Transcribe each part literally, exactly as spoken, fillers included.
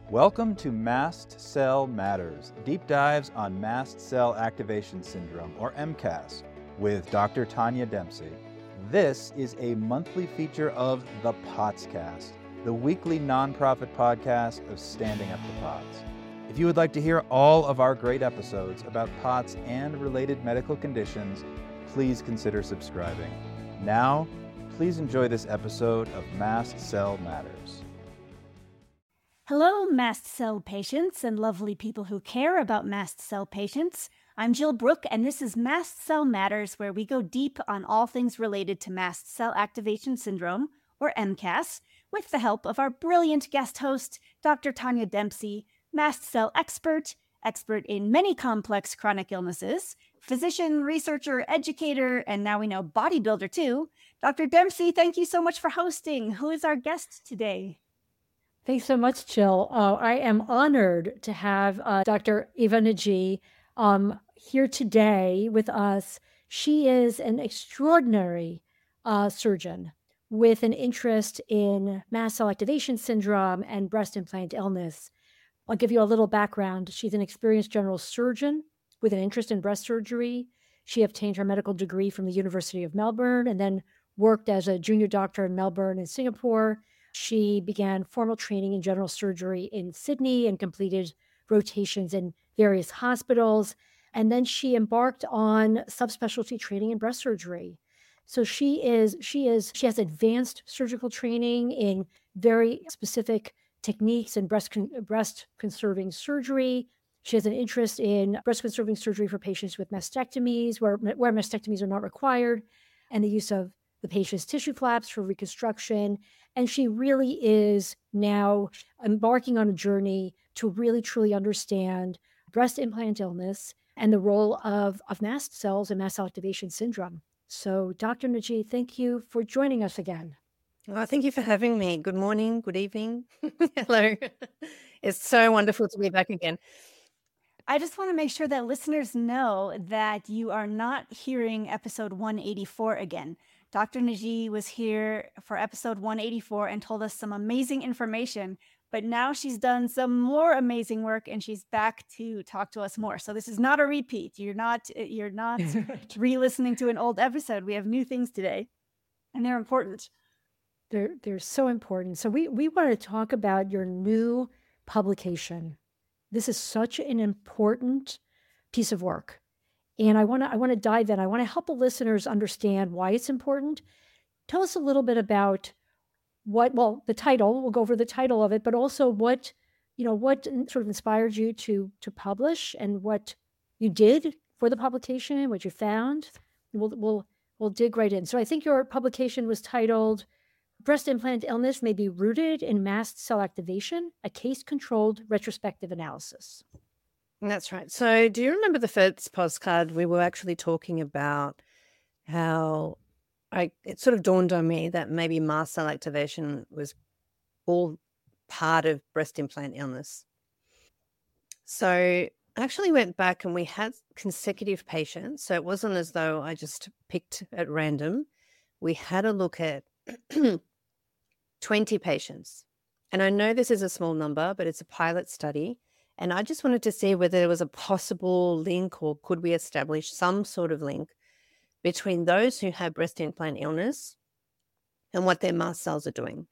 Welcome to Mast Cell Matters, deep dives on mast cell activation syndrome, or M C A S, with Doctor Tanya Dempsey. This is a monthly feature of the Potscast, the weekly nonprofit podcast of Standing Up to POTS. If you would like to hear all of our great episodes about POTS and related medical conditions, please consider subscribing. Now, please enjoy this episode of Mast Cell Matters. Hello, mast cell patients and lovely people who care about mast cell patients. I'm Jill Brooke, and this is Mast Cell Matters, where we go deep on all things related to mast cell activation syndrome, or M C A S, with the help of our brilliant guest host, Doctor Tanya Dempsey, mast cell expert, expert in many complex chronic illnesses, physician, researcher, educator, and now we know bodybuilder too. Doctor Dempsey, thank you so much for hosting. Who is our guest today? Thanks so much, Jill. Uh, I am honored to have uh, Doctor Eva Nagy um, here today with us. She is an extraordinary uh, surgeon with an interest in mast cell activation syndrome and breast implant illness. I'll give you a little background. She's an experienced general surgeon with an interest in breast surgery. She obtained her medical degree from the University of Melbourne and then worked as a junior doctor in Melbourne and Singapore. She began formal training in general surgery in Sydney and completed rotations in various hospitals. And then she embarked on subspecialty training in breast surgery. So she is, she is, she has advanced surgical training in very specific techniques in breast con- breast conserving surgery. She has an interest in breast conserving surgery for patients with mastectomies, where, where mastectomies are not required, and the use of the patient's tissue flaps for reconstruction. And she really is now embarking on a journey to really truly understand breast implant illness and the role of, of mast cells and mast cell activation syndrome. So Doctor Nagy, thank you for joining us again. Well, thank you for having me. Good morning, good evening. Hello. It's so wonderful to be back again. I just want to make sure that listeners know that you are not hearing episode one eighty-four again. Doctor Nagy was here for episode one eighty-four and told us some amazing information, but now she's done some more amazing work and she's back to talk to us more. So this is not a repeat. You're not you're not re-listening to an old episode. We have new things today, and they're important. They're, they're so important. So we, we want to talk about your new publication. This is such an important piece of work. And I want to I want to dive in. I want to help the listeners understand why it's important. Tell us a little bit about what, well, the title, we'll go over the title of it, but also what, you know, what sort of inspired you to to publish and what you did for the publication, what you found. We'll we'll we'll dig right in. So I think your publication was titled Breast Implant Illness May Be Rooted in Mast Cell Activation, a Case-Controlled Retrospective Analysis. That's right. So do you remember the first postcard? We were actually talking about how I it sort of dawned on me that maybe mast cell activation was all part of breast implant illness. So I actually went back and we had consecutive patients. So it wasn't as though I just picked at random. We had a look at twenty patients. And I know this is a small number, but it's a pilot study. And I just wanted to see whether there was a possible link or could we establish some sort of link between those who have breast implant illness and what their mast cells are doing.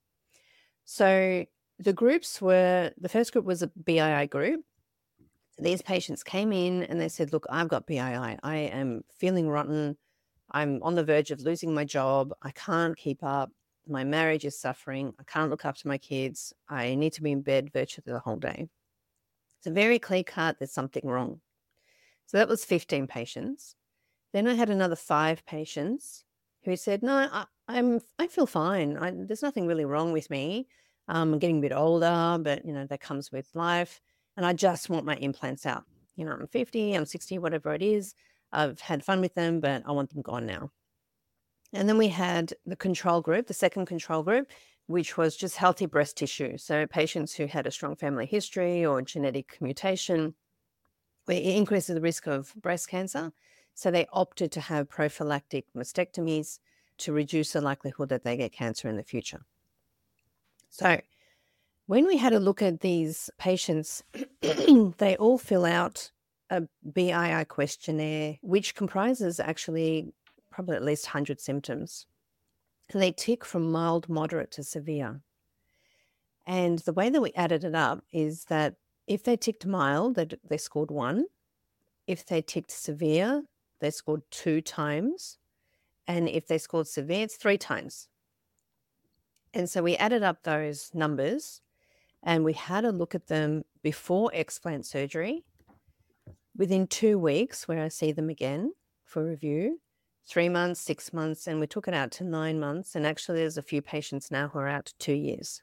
So the groups were, the first group was a B I I group. So these patients came in and they said, look, I've got B I I. I am feeling rotten. I'm on the verge of losing my job. I can't keep up. My marriage is suffering. I can't look after my kids. I need to be in bed virtually the whole day. It's a very clear cut. There's something wrong. So that was fifteen patients. Then I had another five patients who said, no, I, I'm, I feel fine. I, there's nothing really wrong with me. Um, I'm getting a bit older, but, you know, that comes with life. And I just want my implants out. You know, I'm fifty, I'm sixty, whatever it is. I've had fun with them, but I want them gone now. And then we had the control group, the second control group, which was just healthy breast tissue. So patients who had a strong family history or genetic mutation, where it increases the risk of breast cancer. So they opted to have prophylactic mastectomies to reduce the likelihood that they get cancer in the future. So When we had a look at these patients, they all fill out a B I I questionnaire, which comprises actually probably at least one hundred symptoms. And they tick from mild, moderate to severe. And the way that we added it up is that if they ticked mild, they, they scored one. If they ticked severe, they scored two times. And if they scored severe, it's three times. And so we added up those numbers and we had a look at them before explant surgery, within two weeks, where I see them again for review, three months, six months, and we took it out to nine months. And actually, there's a few patients now who are out to two years.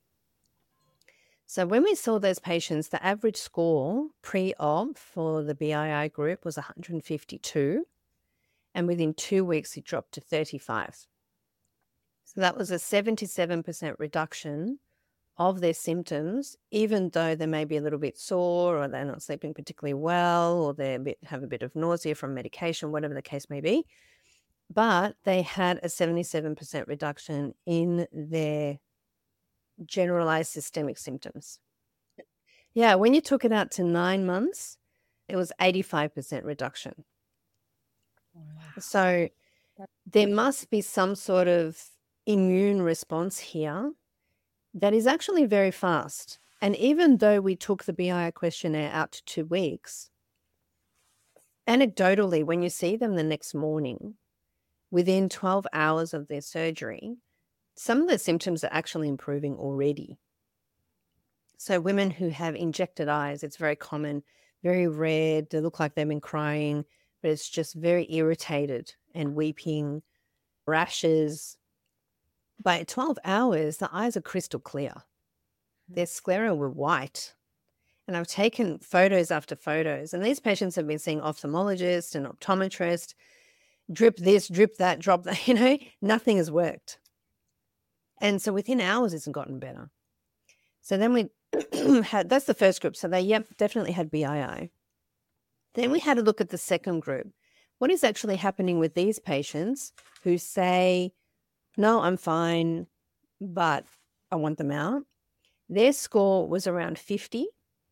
So when we saw those patients, the average score pre-op for the B I I group was one hundred fifty-two. And within two weeks, it dropped to thirty-five. So that was a seventy-seven percent reduction of their symptoms, even though they may be a little bit sore or they're not sleeping particularly well or they a bit, have a bit of nausea from medication, whatever the case may be. But they had a seventy-seven percent reduction in their generalized systemic symptoms. Yeah, when you took it out to nine months, it was eighty-five percent reduction. Wow. So there must be some sort of immune response here that is actually very fast. And even though we took the B I I questionnaire out to two weeks, anecdotally, when you see them the next morning, within twelve hours of their surgery, some of the symptoms are actually improving already. So women who have injected eyes, it's very common, very red, they look like they've been crying, but it's just very irritated and weeping, rashes. By twelve hours, the eyes are crystal clear. Their sclera were white. And I've taken photos after photos. And these patients have been seeing ophthalmologists and optometrists, drip this, drip that, drop that, you know, nothing has worked. And so within hours, it's gotten better. So then we had, that's the first group. So they, yep, definitely had B I I. Then we had a look at the second group. What is actually happening with these patients who say, no, I'm fine, but I want them out? Their score was around fifty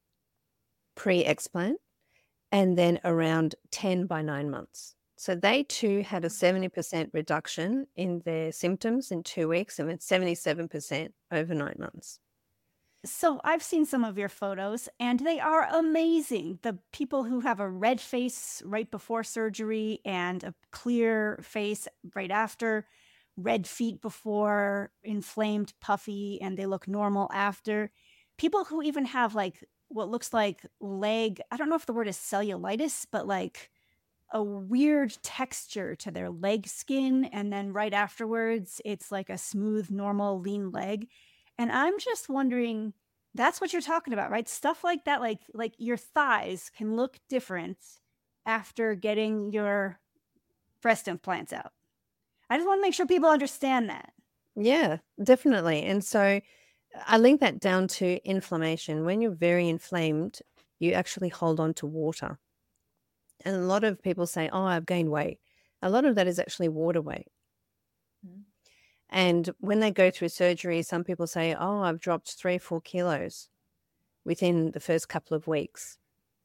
pre-explant and then around ten by nine months. So they too had a seventy percent reduction in their symptoms in two weeks and then seventy-seven percent over nine months. So I've seen some of your photos and they are amazing. The people who have a red face right before surgery and a clear face right after, red feet before, inflamed, puffy, and they look normal after. People who even have like what looks like leg, I don't know if the word is cellulitis, but like a weird texture to their leg skin. And then right afterwards, it's like a smooth, normal, lean leg. And I'm just wondering, that's what you're talking about, right? Stuff like that, like like your thighs can look different after getting your breast implants out. I just want to make sure people understand that. Yeah, definitely. And so I link that down to inflammation. When you're very inflamed, you actually hold on to water. And a lot of people say, oh, I've gained weight. A lot of that is actually water weight. Mm-hmm. And when they go through surgery, some people say, oh, I've dropped three, four kilos within the first couple of weeks.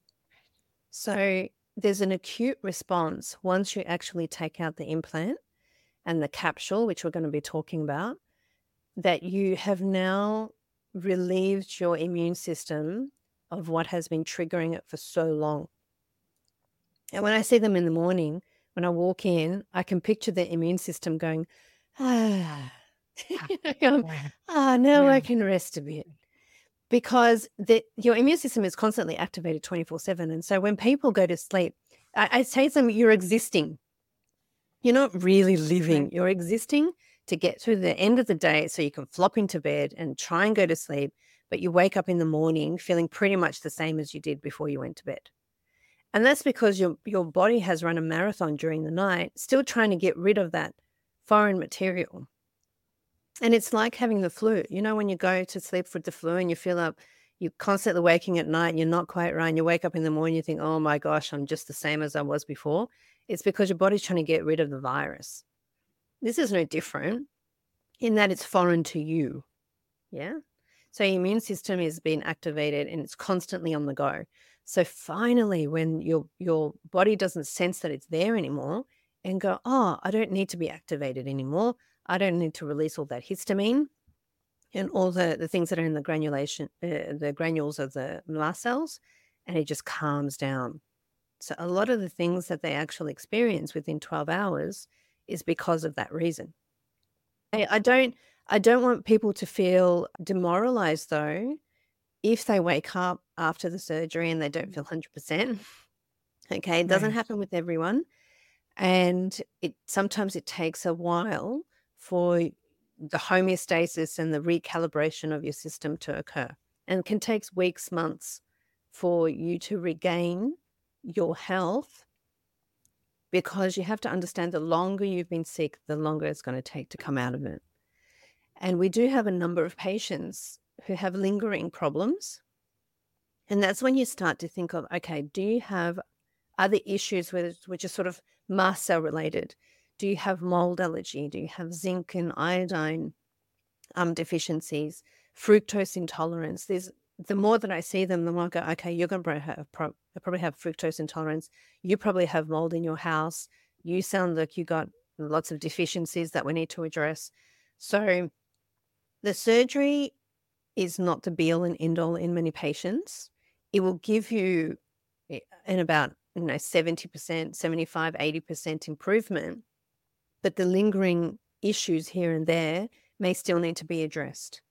So there's an acute response once you actually take out the implant and the capsule, which we're going to be talking about, that you have now relieved your immune system of what has been triggering it for so long. And when I see them in the morning, when I walk in, I can picture the immune system going, ah, um, ah, now I can rest a bit. Because the, your immune system is constantly activated twenty-four seven. And so when people go to sleep, I, I say to them, you're existing. You're not really living. You're existing to get through the end of the day so you can flop into bed and try and go to sleep, but you wake up in the morning feeling pretty much the same as you did before you went to bed. And that's because your, your body has run a marathon during the night, still trying to get rid of that foreign material. And it's like having the flu. You know, when you go to sleep with the flu and you feel up, you're constantly waking at night and you're not quite right. And you wake up in the morning, you think, oh my gosh, I'm just the same as I was before. It's because your body's trying to get rid of the virus. This is no different in that it's foreign to you. Yeah. So your immune system is being activated and it's constantly on the go. So finally, when your your body doesn't sense that it's there anymore and go, oh, I don't need to be activated anymore. I don't need to release all that histamine and all the, the things that are in the granulation, uh, the granules of the mast cells, and it just calms down. So a lot of the things that they actually experience within twelve hours is because of that reason. I, I don't I don't want people to feel demoralized though if they wake up after the surgery and they don't feel one hundred percent. Okay, it doesn't Right. happen with everyone. And it sometimes it takes a while for the homeostasis and the recalibration of your system to occur. And it can take weeks, months for you to regain your health, because you have to understand the longer you've been sick, the longer it's going to take to come out of it. And we do have a number of patients who have lingering problems. And that's when you start to think of, okay, do you have other issues with, which are sort of mast cell related? Do you have mold allergy? Do you have zinc and iodine um, deficiencies, fructose intolerance? There's the more that I see them, the more I go, okay, you're going to have, pro- probably have fructose intolerance. You probably have mold in your house. You sound like you got lots of deficiencies that we need to address. So the surgery is not the be all and end all in many patients. It will give you in about you know seventy percent, seventy-five, eighty percent improvement, but the lingering issues here and there may still need to be addressed.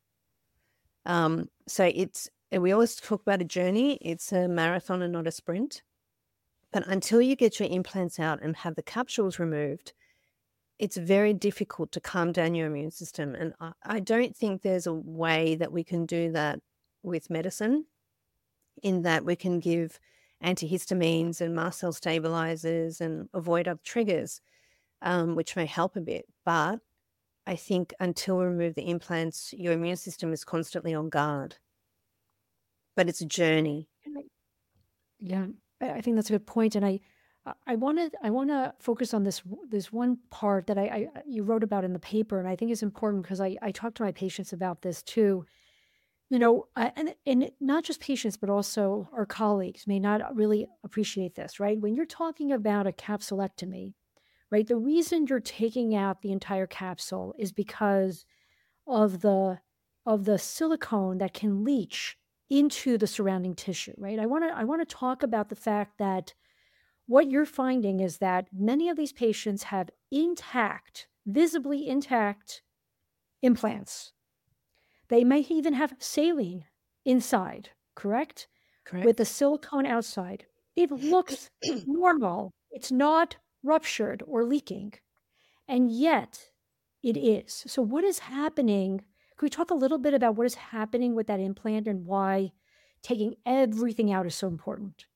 Um, so it's, and we always talk about a journey. It's a marathon and not a sprint. But until you get your implants out and have the capsules removed, it's very difficult to calm down your immune system. And I, I don't think there's a way that we can do that with medicine, in that we can give antihistamines and mast cell stabilizers and avoid other triggers, um, which may help a bit. But I think until we remove the implants, your immune system is constantly on guard. But it's a journey. Yeah, I I think that's a good point, and I, I wanted, I want to focus on this this one part that I, I you wrote about in the paper, and I think it's important because I I talk to my patients about this too. You know, I, and and not just patients, but also our colleagues may not really appreciate this, right? When you're talking about a capsulectomy, right? The reason you're taking out the entire capsule is because of the of the silicone that can leach into the surrounding tissue, right? I want to I want to talk about the fact that what you're finding is that many of these patients have intact, visibly intact implants. They may even have saline inside, correct? Correct. With the silicone outside. It looks normal. It's not ruptured or leaking. And yet it is. So what is happening? Can we talk a little bit about what is happening with that implant and why taking everything out is so important?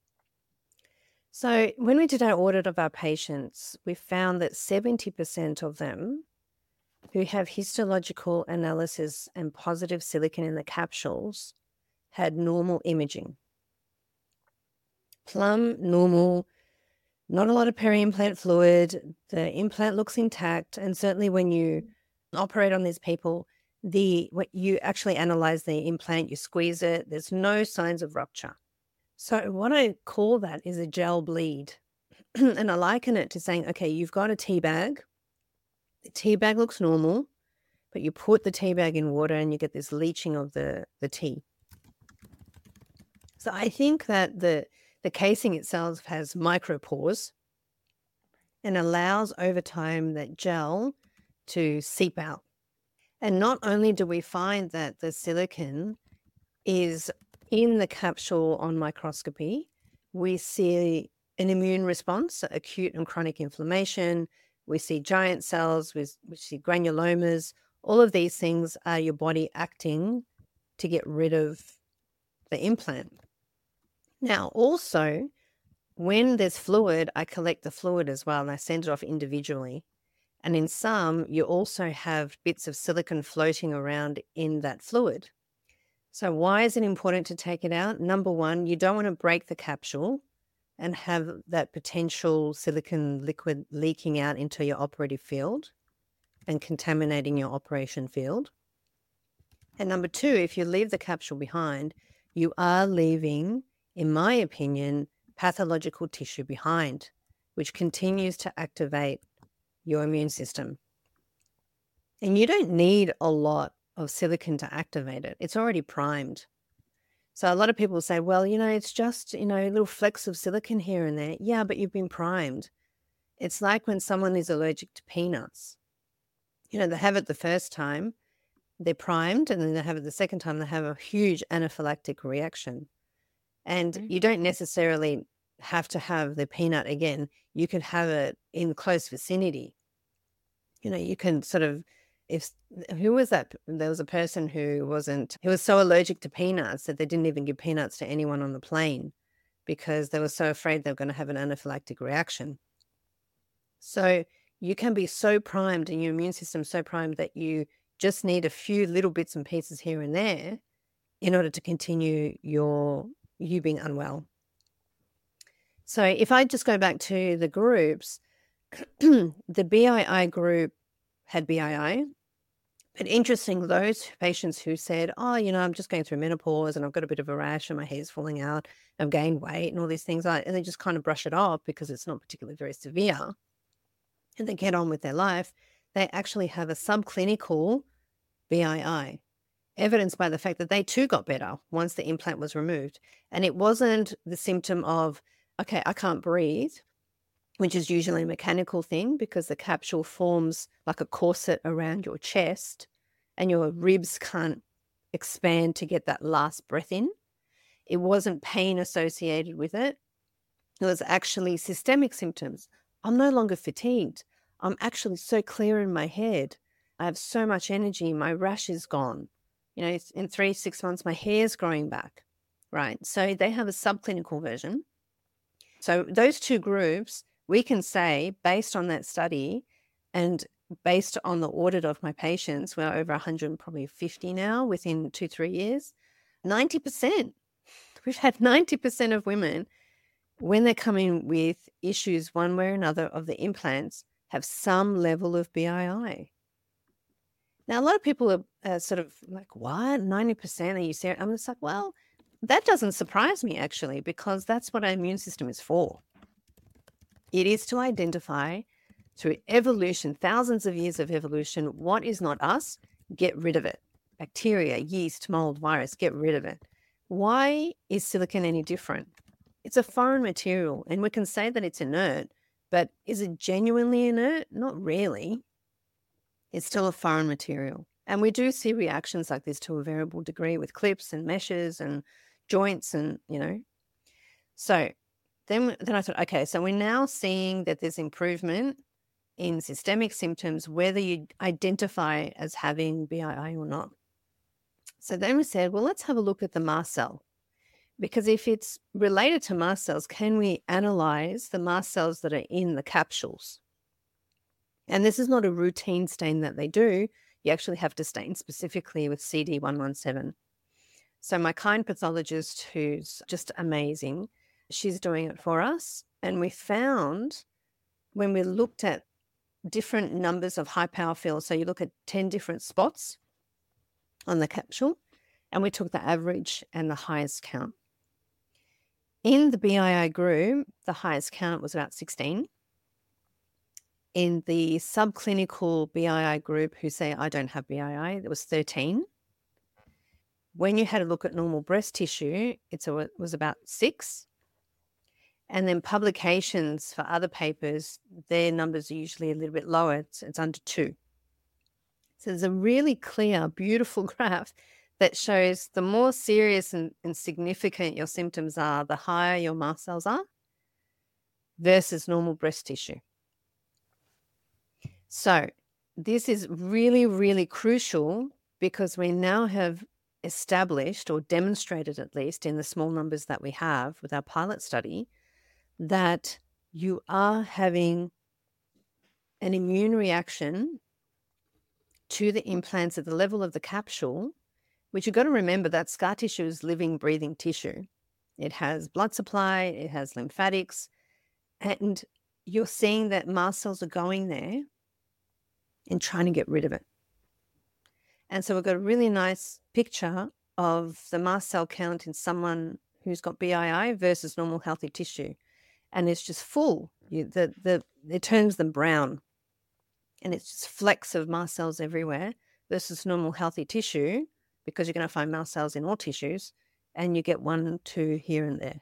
So when we did our audit of our patients, we found that seventy percent of them who have histological analysis and positive silicon in the capsules had normal imaging. Plum, normal, not a lot of peri-implant fluid. The implant looks intact. And certainly when you operate on these people, the what you actually analyze the implant, you squeeze it, there's no signs of rupture. So what I call that is a gel bleed. And I liken it to saying, okay, you've got a tea bag. The tea bag looks normal, but you put the tea bag in water and you get this leaching of the, the tea. So I think that the the casing itself has micropores and allows over time that gel to seep out. And not only do we find that the silicon is in the capsule on microscopy, we see an immune response, acute and chronic inflammation. We see giant cells, we, we see granulomas. All of these things are your body acting to get rid of the implant. Now, also, when there's fluid, I collect the fluid as well and I send it off individually. And in some, you also have bits of silicon floating around in that fluid. So why is it important to take it out? Number one, you don't want to break the capsule and have that potential silicon liquid leaking out into your operative field and contaminating your operation field. And number two, if you leave the capsule behind, you are leaving, in my opinion, pathological tissue behind, which continues to activate your immune system. And you don't need a lot of silicon to activate it. It's already primed. So a lot of people say, well, you know, it's just, you know, little flecks of silicon here and there. Yeah, but you've been primed. It's like when someone is allergic to peanuts. You know, they have it the first time, they're primed, and then they have it the second time, they have a huge anaphylactic reaction. And Mhm. you don't necessarily have to have the peanut again. You could have it in close vicinity. You know, you can sort of, if, who was that? There was a person who wasn't, who was so allergic to peanuts that they didn't even give peanuts to anyone on the plane because they were so afraid they were going to have an anaphylactic reaction. So you can be so primed and your immune system so primed that you just need a few little bits and pieces here and there in order to continue your you being unwell. So if I just go back to the groups, the B I I group had B I I. But interesting, those patients who said, oh, you know, I'm just going through menopause and I've got a bit of a rash and my hair's falling out, I've gained weight and all these things, and they just kind of brush it off because it's not particularly very severe, and they get on with their life, they actually have a subclinical B I I, evidenced by the fact that they too got better once the implant was removed. And it wasn't the symptom of, okay, I can't breathe, which is usually a mechanical thing because the capsule forms like a corset around your chest and your ribs can't expand to get that last breath in. It wasn't pain associated with it. It was actually systemic symptoms. I'm no longer fatigued. I'm actually so clear in my head. I have so much energy. My rash is gone. You know, in three, six months, my hair's growing back, right? So they have a subclinical version. So those two groups, we can say, based on that study and based on the audit of my patients, we're over one hundred probably fifty now within two, three years, ninety percent. We've had ninety percent of women, when they come in with issues one way or another of the implants, have some level of B I I. Now, a lot of people are uh, sort of like, what, ninety percent? Are you serious? I'm just like, well, that doesn't surprise me, actually, because that's what our immune system is for. It is to identify through evolution, thousands of years of evolution, what is not us, get rid of it. Bacteria, yeast, mold, virus, get rid of it. Why is silicon any different? It's a foreign material, and we can say that it's inert, but is it genuinely inert? Not really. It's still a foreign material. And we do see reactions like this to a variable degree with clips and meshes and joints and, you know. So then, then I thought, okay, so we're now seeing that there's improvement in systemic symptoms, whether you identify as having B I I or not. So then we said, well, let's have a look at the mast cell. Because if it's related to mast cells, can we analyze the mast cells that are in the capsules? And this is not a routine stain that they do. You actually have to stain specifically with C D one seventeen. So my kind pathologist, who's just amazing, she's doing it for us. And we found when we looked at different numbers of high power fields, so you look at ten different spots on the capsule, and we took the average and the highest count. In the B I I group, the highest count was about sixteen. In the subclinical B I I group, who say, I don't have B I I, there was thirteen. When you had a look at normal breast tissue, it's a, it was about six. And then publications for other papers, their numbers are usually a little bit lower. It's, it's under two. So there's a really clear, beautiful graph that shows the more serious and, and significant your symptoms are, the higher your mast cells are versus normal breast tissue. So this is really, really crucial because we now have established or demonstrated, at least in the small numbers that we have with our pilot study, that you are having an immune reaction to the implants at the level of the capsule, which you've got to remember that scar tissue is living, breathing tissue. It has blood supply, it has lymphatics, and you're seeing that mast cells are going there and trying to get rid of it. And so we've got a really nice picture of the mast cell count in someone who's got B I I versus normal healthy tissue. And it's just full. You, the, the, it turns them brown. And it's just flecks of mast cells everywhere versus normal healthy tissue, because you're going to find mast cells in all tissues, and you get one, two here and there.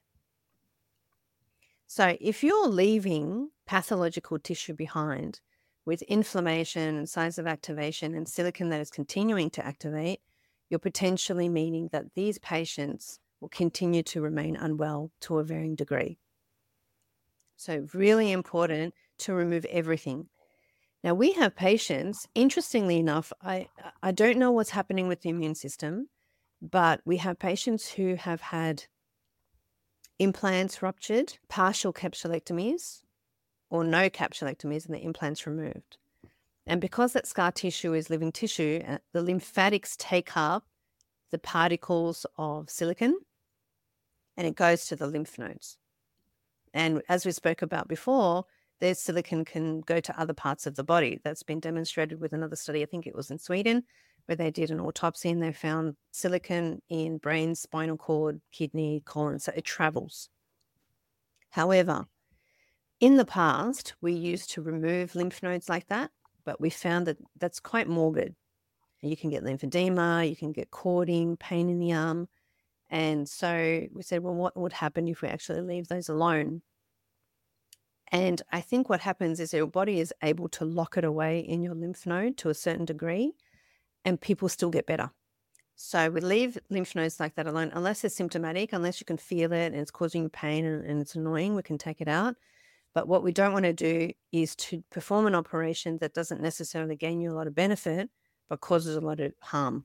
So if you're leaving pathological tissue behind with inflammation and signs of activation and silicon that is continuing to activate, you're potentially meaning that these patients will continue to remain unwell to a varying degree. So really important to remove everything. Now, we have patients, interestingly enough, I, I don't know what's happening with the immune system, but we have patients who have had implants ruptured, partial capsulectomies, or no capsulectomies, and the implants removed. And because that scar tissue is living tissue, uh, the lymphatics take up the particles of silicon and it goes to the lymph nodes. And as we spoke about before, their silicon can go to other parts of the body. That's been demonstrated with another study, I think it was in Sweden, where they did an autopsy and they found silicon in brain, spinal cord, kidney, colon, so it travels. However, in the past, we used to remove lymph nodes like that, but we found that that's quite morbid. You can get lymphedema, you can get cording, pain in the arm. And so we said, well, what would happen if we actually leave those alone? And I think what happens is your body is able to lock it away in your lymph node to a certain degree, and people still get better. So we leave lymph nodes like that alone, unless it's symptomatic, unless you can feel it and it's causing you pain and, and it's annoying, we can take it out. But what we don't want to do is to perform an operation that doesn't necessarily gain you a lot of benefit, but causes a lot of harm.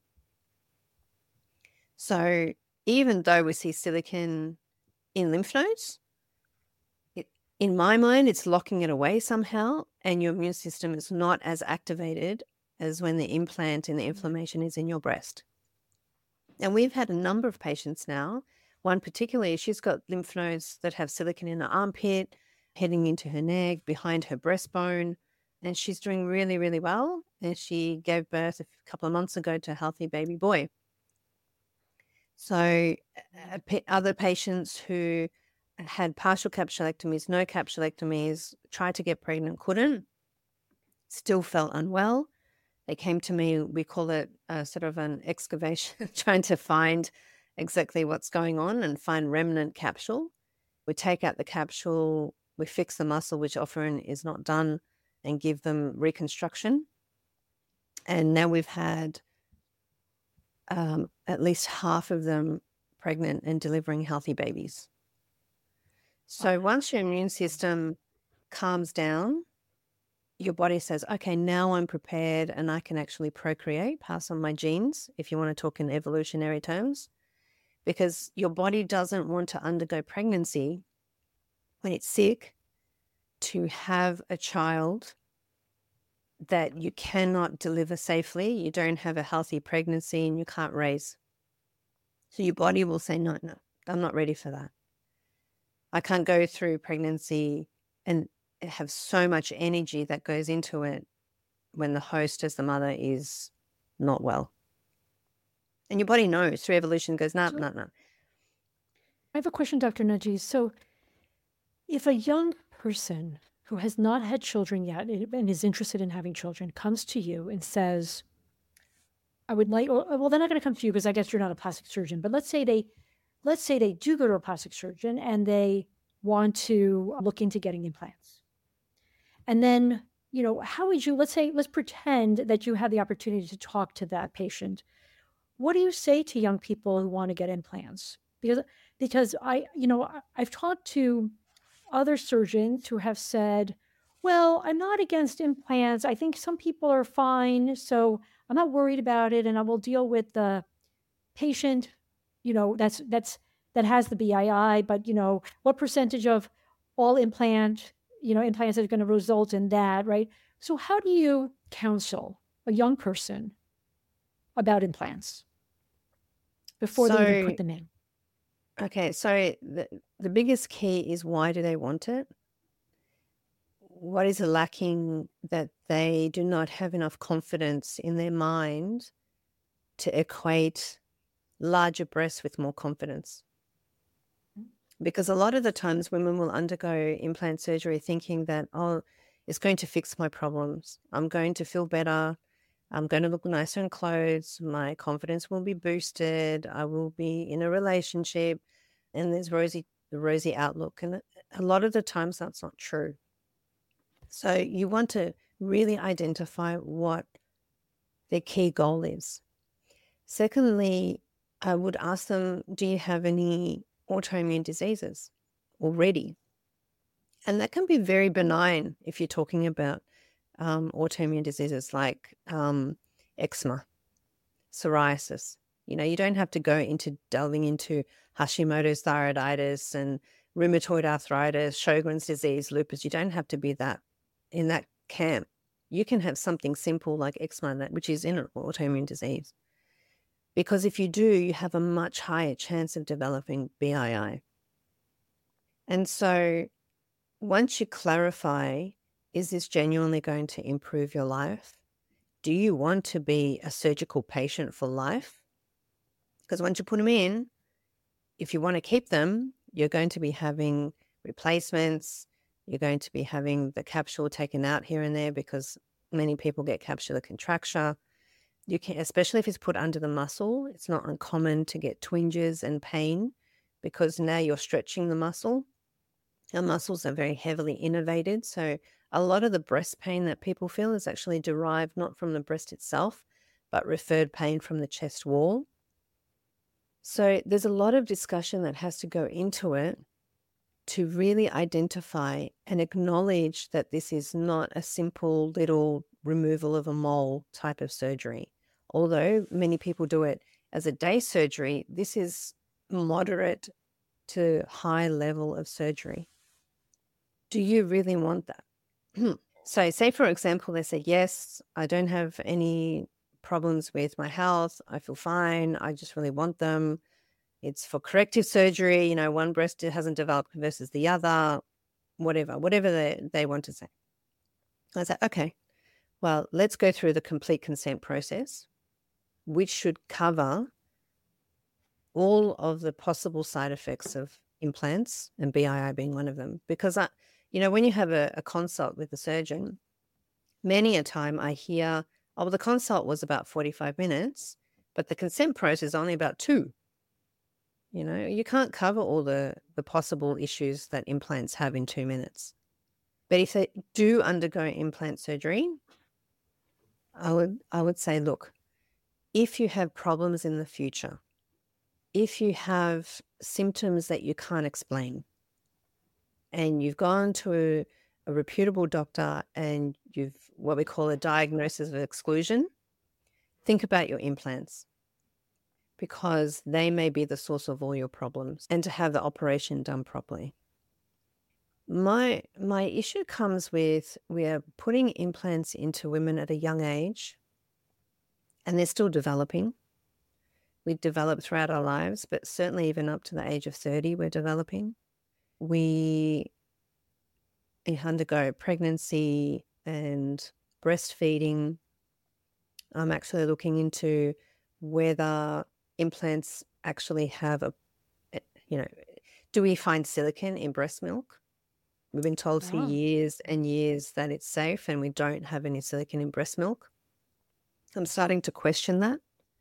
So even though we see silicon in lymph nodes, it, in my mind, it's locking it away somehow, and your immune system is not as activated as when the implant and the inflammation is in your breast. And we've had a number of patients now. One particularly, she's got lymph nodes that have silicon in her armpit, heading into her neck, behind her breastbone, and she's doing really, really well. And she gave birth a couple of months ago to a healthy baby boy. So uh, pa- other patients who had partial capsulectomies, no capsulectomies, tried to get pregnant, couldn't, still felt unwell. They came to me, we call it a sort of an excavation, trying to find exactly what's going on and find remnant capsule. We take out the capsule, we fix the muscle, which often is not done, and give them reconstruction. And now we've had um, at least half of them pregnant and delivering healthy babies. So once your immune system calms down, your body says, okay, now I'm prepared and I can actually procreate, pass on my genes, if you want to talk in evolutionary terms, because your body doesn't want to undergo pregnancy when it's sick to have a child that you cannot deliver safely, you don't have a healthy pregnancy, and you can't raise. So your body will say, no, no, I'm not ready for that. I can't go through pregnancy and have so much energy that goes into it when the host as the mother is not well. And your body knows through evolution, goes, no, no, no. I have a question, Doctor Naji. So if a young person who has not had children yet and is interested in having children comes to you and says, I would like, or, well, they're not going to come to you because I guess you're not a plastic surgeon, but let's say they, let's say they do go to a plastic surgeon and they want to look into getting implants. And then, you know, how would you, let's say, let's pretend that you had the opportunity to talk to that patient. What do you say to young people who want to get implants? Because, because I, you know, I've talked to other surgeons who have said, well, I'm not against implants. I think some people are fine, so I'm not worried about it, and I will deal with the patient, you know, that's that's that has the B I I, but, you know, what percentage of all implant, you know, implants are going to result in that, right? So how do you counsel a young person about implants before So, they even put them in? Okay, so the, the biggest key is, why do they want it? What is lacking that they do not have enough confidence in their mind to equate larger breasts with more confidence. Because a lot of the times women will undergo implant surgery thinking that, oh, it's going to fix my problems. I'm going to feel better. I'm going to look nicer in clothes. My confidence will be boosted. I will be in a relationship. And there's rosy, the rosy outlook. And a lot of the times that's not true. So you want to really identify what their key goal is. Secondly, I would ask them, do you have any autoimmune diseases already? And that can be very benign if you're talking about um, autoimmune diseases like um, eczema, psoriasis. You know, you don't have to go into delving into Hashimoto's thyroiditis and rheumatoid arthritis, Sjogren's disease, lupus. You don't have to be that in that camp. You can have something simple like eczema, which is an autoimmune disease. Because if you do, you have a much higher chance of developing B I I. And so once you clarify, is this genuinely going to improve your life? Do you want to be a surgical patient for life? Because once you put them in, if you want to keep them, you're going to be having replacements. You're going to be having the capsule taken out here and there because many people get capsular contracture. You can, especially if it's put under the muscle, it's not uncommon to get twinges and pain because now you're stretching the muscle. Our muscles are very heavily innervated. So a lot of the breast pain that people feel is actually derived not from the breast itself, but referred pain from the chest wall. So there's a lot of discussion that has to go into it to really identify and acknowledge that this is not a simple little removal of a mole type of surgery. Although many people do it as a day surgery, this is moderate to high level of surgery. Do you really want that? So say, for example, they say, yes, I don't have any problems with my health. I feel fine. I just really want them. It's for corrective surgery. You know, one breast hasn't developed versus the other, whatever, whatever they, they want to say. I say, okay, well, let's go through the complete consent process, which should cover all of the possible side effects of implants, and B I I being one of them. Because, I, you know, when you have a, a consult with the surgeon, many a time I hear, oh, well, the consult was about forty-five minutes, but the consent process is only about two. You know, you can't cover all the, the possible issues that implants have in two minutes. But if they do undergo implant surgery, I would I would say, look, if you have problems in the future, if you have symptoms that you can't explain, and you've gone to a, a reputable doctor and you've what we call a diagnosis of exclusion, think about your implants, because they may be the source of all your problems, and to have the operation done properly. My my issue comes with we are putting implants into women at a young age, and they're still developing. We develop throughout our lives, but certainly even up to the age of thirty, we're developing. We undergo pregnancy and breastfeeding. I'm actually looking into whether implants actually have a, you know, do we find silicone in breast milk? We've been told for Oh. years and years that it's safe, and we don't have any silicone in breast milk. I'm starting to question that.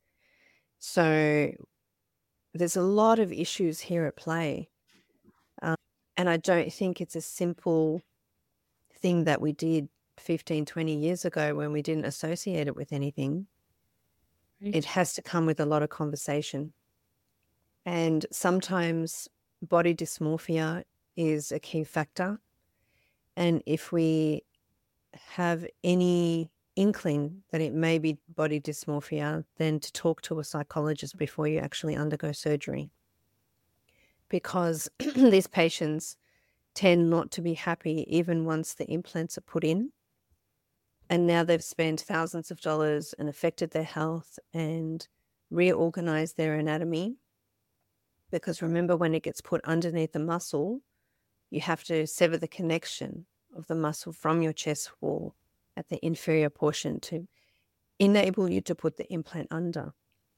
So there's a lot of issues here at play. Um, and I don't think it's a simple thing that we did fifteen, twenty years ago when we didn't associate it with anything. Right. It has to come with a lot of conversation. And sometimes body dysmorphia is a key factor. And if we have any inkling that it may be body dysmorphia, then to talk to a psychologist before you actually undergo surgery. Because these patients tend not to be happy even once the implants are put in. And now they've spent thousands of dollars and affected their health and reorganized their anatomy. Because remember, when it gets put underneath the muscle, you have to sever the connection of the muscle from your chest wall at the inferior portion to enable you to put the implant under.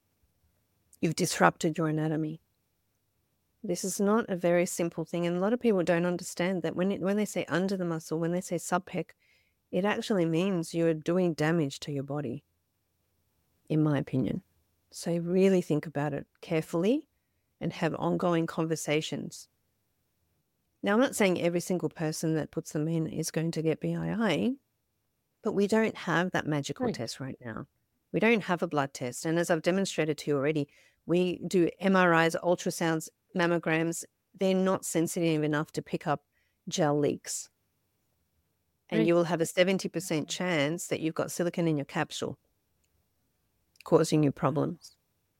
you've disrupted your anatomy. This is not a very simple thing, and a lot of people don't understand that when it, when they say under the muscle, when they say subpec, it actually means you're doing damage to your body, in my opinion. So really think about it carefully and have ongoing conversations. Now, I'm not saying every single person that puts them in is going to get B I I, but we don't have that magical Right. test right now. We don't have a blood test. And as I've demonstrated to you already, we do M R Is, ultrasounds, mammograms. They're not sensitive enough to pick up gel leaks. And Right. you will have a seventy percent chance that you've got silicone in your capsule causing you problems.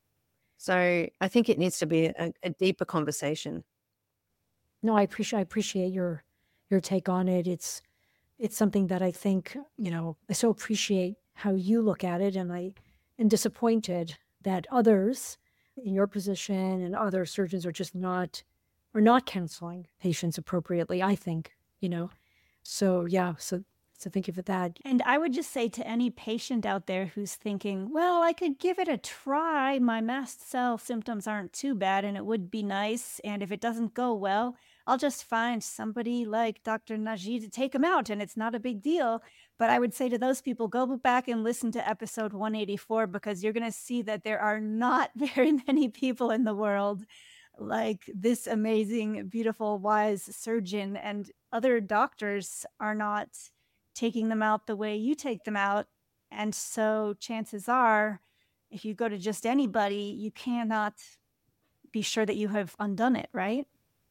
So I think it needs to be a, a deeper conversation. No, I appreciate I appreciate your your take on it. It's it's something that I think, you know, I so appreciate how you look at it, and I am disappointed that others in your position and other surgeons are just not are not counseling patients appropriately, I think, you know. So yeah, so so thank you for that. And I would just say to any patient out there who's thinking, well, I could give it a try. My mast cell symptoms aren't too bad and it would be nice. And if it doesn't go well, I'll just find somebody like Doctor Najee to take them out and it's not a big deal. But I would say to those people, go back and listen to episode one eighty-four because you're going to see that there are not very many people in the world like this amazing, beautiful, wise surgeon, and other doctors are not taking them out the way you take them out. And so chances are, if you go to just anybody, you cannot be sure that you have undone it, right?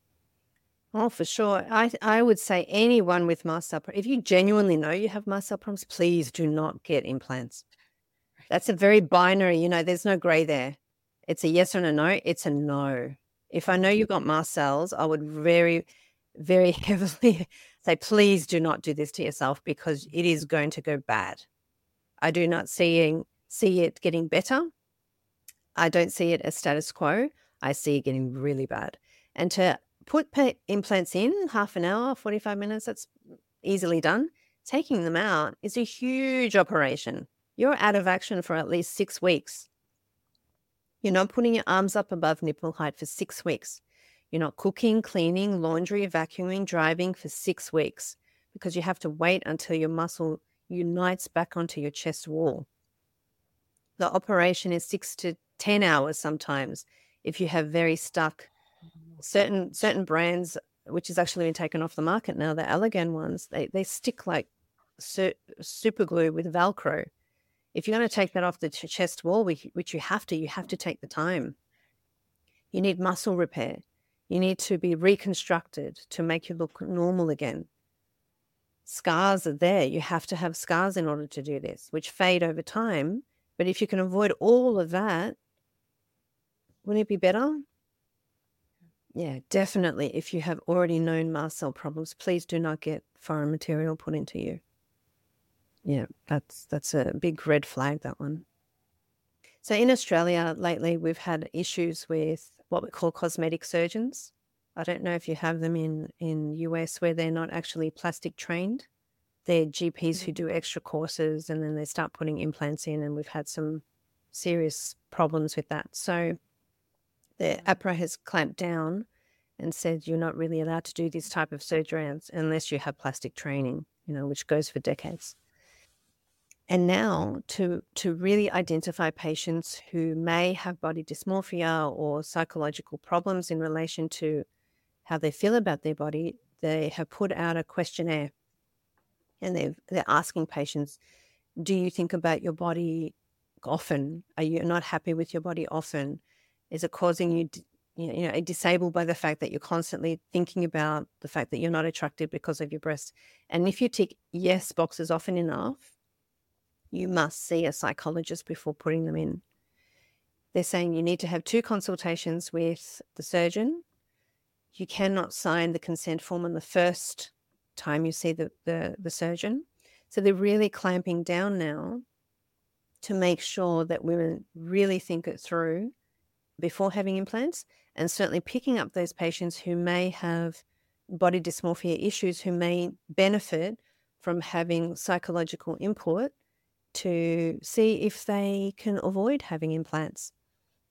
Oh, for sure. I I would say anyone with mast cell, pro- if you genuinely know you have mast cell problems, please do not get implants. That's a very binary, you know, there's no gray there. It's a yes or a no. It's a no. If I know you've got mast cells, I would very, very heavily say, please do not do this to yourself because it is going to go bad. I do not see, see it getting better. I don't see it as status quo. I see it getting really bad. And to put pa- implants in half an hour, forty-five minutes, that's easily done. Taking them out is a huge operation. You're out of action for at least six weeks. You're not putting your arms up above nipple height for six weeks. You're not cooking, cleaning, laundry, vacuuming, driving for six weeks because you have to wait until your muscle unites back onto your chest wall. The operation is six to ten hours sometimes if you have very stuck certain certain brands, which has actually been taken off the market now, the Allergan ones, they, they stick like su- super glue with Velcro. If you're going to take that off the ch- chest wall, which, which you have to, you have to take the time. You need muscle repair. You need to be reconstructed to make you look normal again. Scars are there. You have to have scars in order to do this, which fade over time. But if you can avoid all of that, wouldn't it be better? Yeah, definitely. If you have already known mast cell problems, please do not get foreign material put into you. Yeah, that's that's a big red flag, that one. So in Australia lately, we've had issues with what we call cosmetic surgeons. I don't know if you have them in, in U S where they're not actually plastic trained. They're G Ps who do extra courses and then they start putting implants in, and we've had some serious problems with that. So the APRA has clamped down and said you're not really allowed to do this type of surgery unless you have plastic training, you know, which goes for decades. And now to to really identify patients who may have body dysmorphia or psychological problems in relation to how they feel about their body, they have put out a questionnaire, and they've, they're asking patients, do you think about your body often? Are you not happy with your body often? Is it causing you, you know, disabled by the fact that you're constantly thinking about the fact that you're not attractive because of your breasts? And if you tick yes boxes often enough, you must see a psychologist before putting them in. They're saying you need to have two consultations with the surgeon. You cannot sign the consent form on the first time you see the, the, the surgeon. So they're really clamping down now to make sure that women really think it through before having implants, and certainly picking up those patients who may have body dysmorphia issues, who may benefit from having psychological input to see if they can avoid having implants.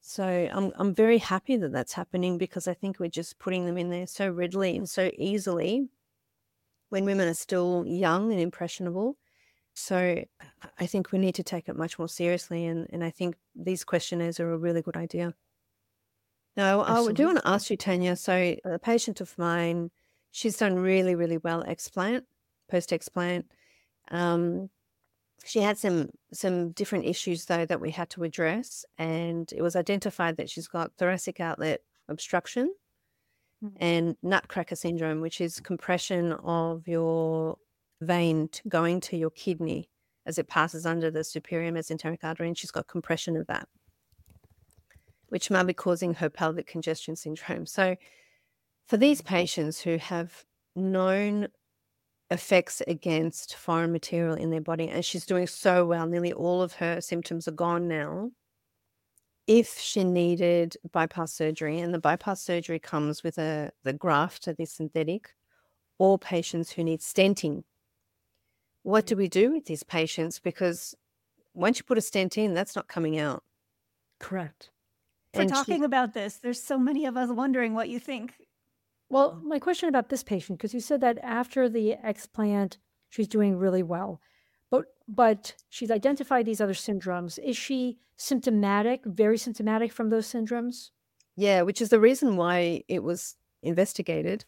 So I'm I'm very happy that that's happening because I think we're just putting them in there so readily and so easily when women are still young and impressionable. So I think we need to take it much more seriously, and, and I think these questionnaires are a really good idea. Now, I do want Absolutely. to ask you, Tanya. So a patient of mine, she's done really, really well explant, post-explant. Um, she had some some different issues though that we had to address, and it was identified that she's got thoracic outlet obstruction Mm. and nutcracker syndrome, which is compression of your vein t- going to your kidney as it passes under the superior mesenteric artery, and she's got compression of that, which might be causing her pelvic congestion syndrome. So for these patients who have known effects against foreign material in their body, and she's doing so well, nearly all of her symptoms are gone now. If she needed bypass surgery, and the bypass surgery comes with a the graft, so the synthetic, or patients who need stenting, what do we do with these patients? Because once you put a stent in, that's not coming out. Correct. For And she, talking about this, there's so many of us wondering what you think. Well, my question about this patient, because you said that after the explant, she's doing really well, but but she's identified these other syndromes. Is she symptomatic, very symptomatic from those syndromes? yeah, which is the reason why it was investigated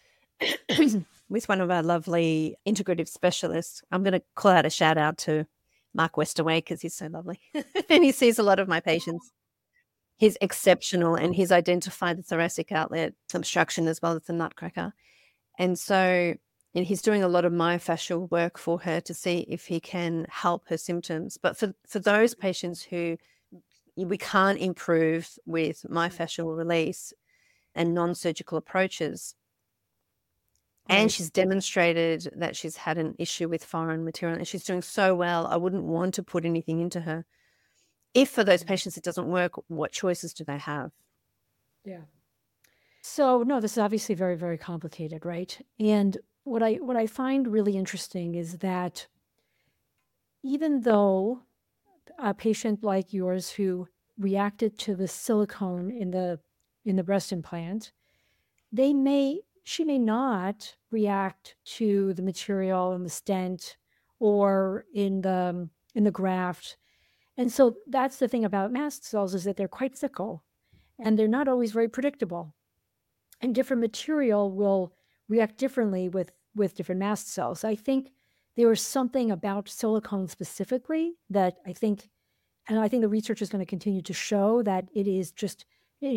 with one of our lovely integrative specialists. I'm going to call out a shout out to Mark Westerway because he's so lovely and he sees a lot of my patients. He's exceptional, and he's identified the thoracic outlet obstruction as well as the nutcracker. And so and he's doing a lot of myofascial work for her to see if he can help her symptoms. But for, for those patients who we can't improve with myofascial release and non-surgical approaches, and Right. she's demonstrated that she's had an issue with foreign material and she's doing so well, I wouldn't want to put anything into her. If for those patients it doesn't work, what choices do they have? Yeah. So no, this is obviously very, very complicated, right? And what I what I find really interesting is that even though a patient like yours who reacted to the silicone in the in the breast implant, they may she may not react to the material in the stent or in the in the graft. And so that's the thing about mast cells, is that they're quite fickle and they're not always very predictable. And different material will react differently with with different mast cells. I think there was something about silicone specifically that I think, and I think the research is going to continue to show that it is just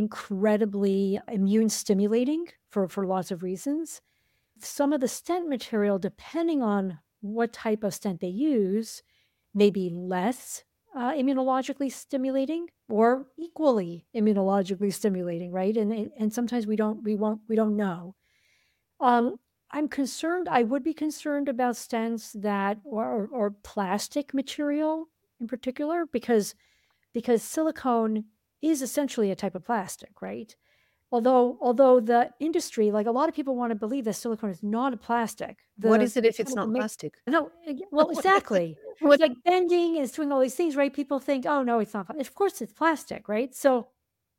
incredibly immune stimulating for, for lots of reasons. Some of the stent material, depending on what type of stent they use, may be less uh, immunologically stimulating or equally immunologically stimulating, right? And and sometimes we don't we won't we don't know. Um, I'm concerned. I would be concerned about stents that or, or, or plastic material in particular, because because silicone is essentially a type of plastic, right? Although although the industry, like a lot of people want to believe that silicone is not a plastic. What The is it if it's chemical not ma- plastic? no, eg- well, exactly. What? It's like bending and it's doing all these things, right? People think, oh no, it's not. pla-" Of course, it's plastic, right? So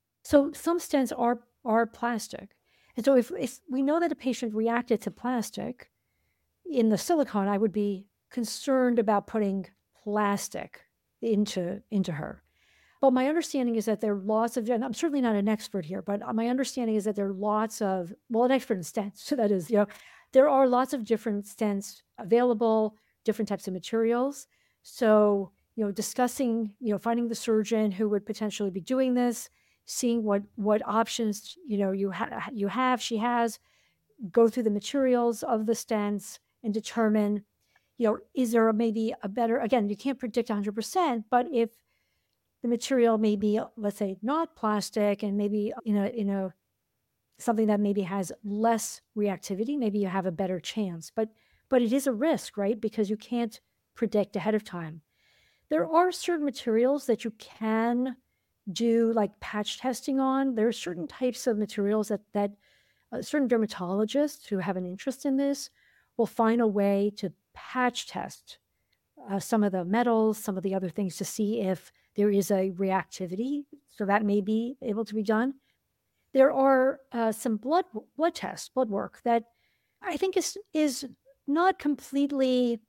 so some stents are are plastic, and so if, if we know that a patient reacted to plastic in the silicone, I would be concerned about putting plastic into into her. But my understanding is that there are lots of, and I'm certainly not an expert here, but my understanding is that there are lots of, well, an expert in stents, so that is, you know, there are lots of different stents available, different types of materials. So, you know, discussing, you know, finding the surgeon who would potentially be doing this, seeing what what options, you know, you ha- you have, she has, go through the materials of the stents and determine, you know, is there maybe a better, again, you can't predict one hundred percent, but if the material may be, let's say, not plastic and maybe, you know, you know, something that maybe has less reactivity, maybe you have a better chance. But but it is a risk, right? Because you can't predict ahead of time. There are certain materials that you can do like patch testing on. There are certain types of materials that that uh, certain dermatologists who have an interest in this will find a way to patch test uh, some of the metals, some of the other things, to see if there is a reactivity, so that may be able to be done. There are uh, some blood blood tests, blood work that I think is is not completely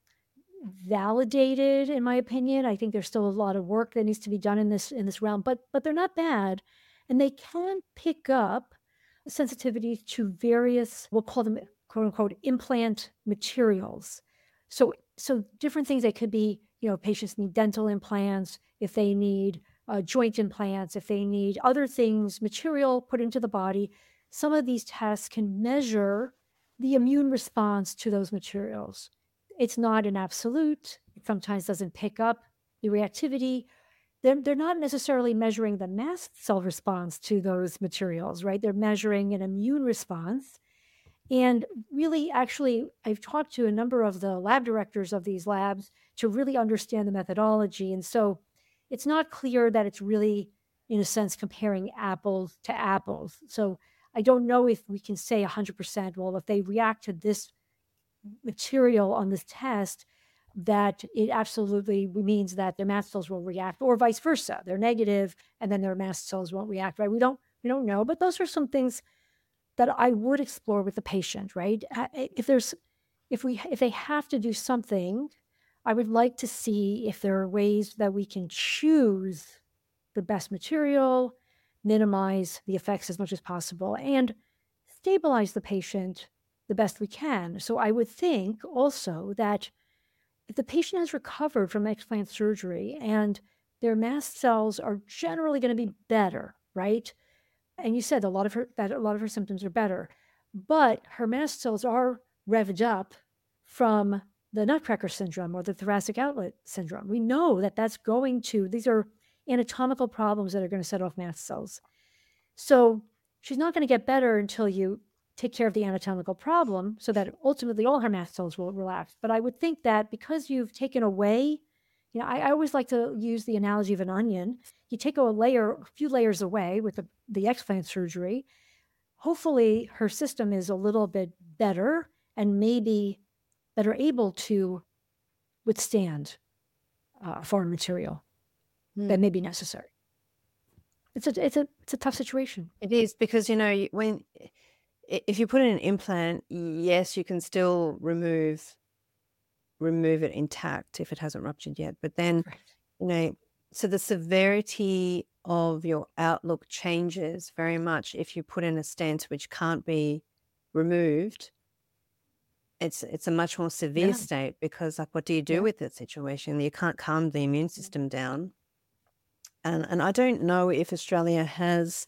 validated, in my opinion. I think there's still a lot of work that needs to be done in this in this realm, but but they're not bad, and they can pick up sensitivity to various, we'll call them quote unquote implant materials. So so different things. They could be, you know, patients need dental implants, if they need uh, joint implants, if they need other things, material put into the body. Some of these tests can measure the immune response to those materials. It's not an absolute. It sometimes doesn't pick up the reactivity. They're, they're not necessarily measuring the mast cell response to those materials, right? They're measuring an immune response. And really, actually, I've talked to a number of the lab directors of these labs to really understand the methodology. And so it's not clear that it's really, in a sense, comparing apples to apples. So I don't know if we can say one hundred percent, well, if they react to this material on this test, that it absolutely means that their mast cells will react, or vice versa. They're negative and then their mast cells won't react, right? We don't, we don't know, but those are some things that I would explore with the patient, right? If there's, if we, if they have to do something, I would like to see if there are ways that we can choose the best material, minimize the effects as much as possible, and stabilize the patient the best we can. So I would think also that if the patient has recovered from explant surgery and their mast cells are generally going to be better, right? And you said a lot of her that a lot of her symptoms are better, but her mast cells are revved up from the Nutcracker syndrome or the thoracic outlet syndrome. We know that that's going to, these are anatomical problems that are going to set off mast cells. So she's not going to get better until you take care of the anatomical problem so that ultimately all her mast cells will relax. But I would think that because you've taken away, you know, I, I always like to use the analogy of an onion. You take a layer, a few layers away with the, the explant surgery. Hopefully her system is a little bit better and maybe better able to withstand uh, foreign material hmm. that may be necessary. It's a it's a it's a tough situation. It is, because you know when if you put in an implant, yes, you can still remove remove it intact if it hasn't ruptured yet. But then, right. you know, so the severity of your outlook changes very much if you put in a stent which can't be removed. It's it's a much more severe yeah. state, because like, what do you do yeah. with that situation? You can't calm the immune system down. And and I don't know if Australia has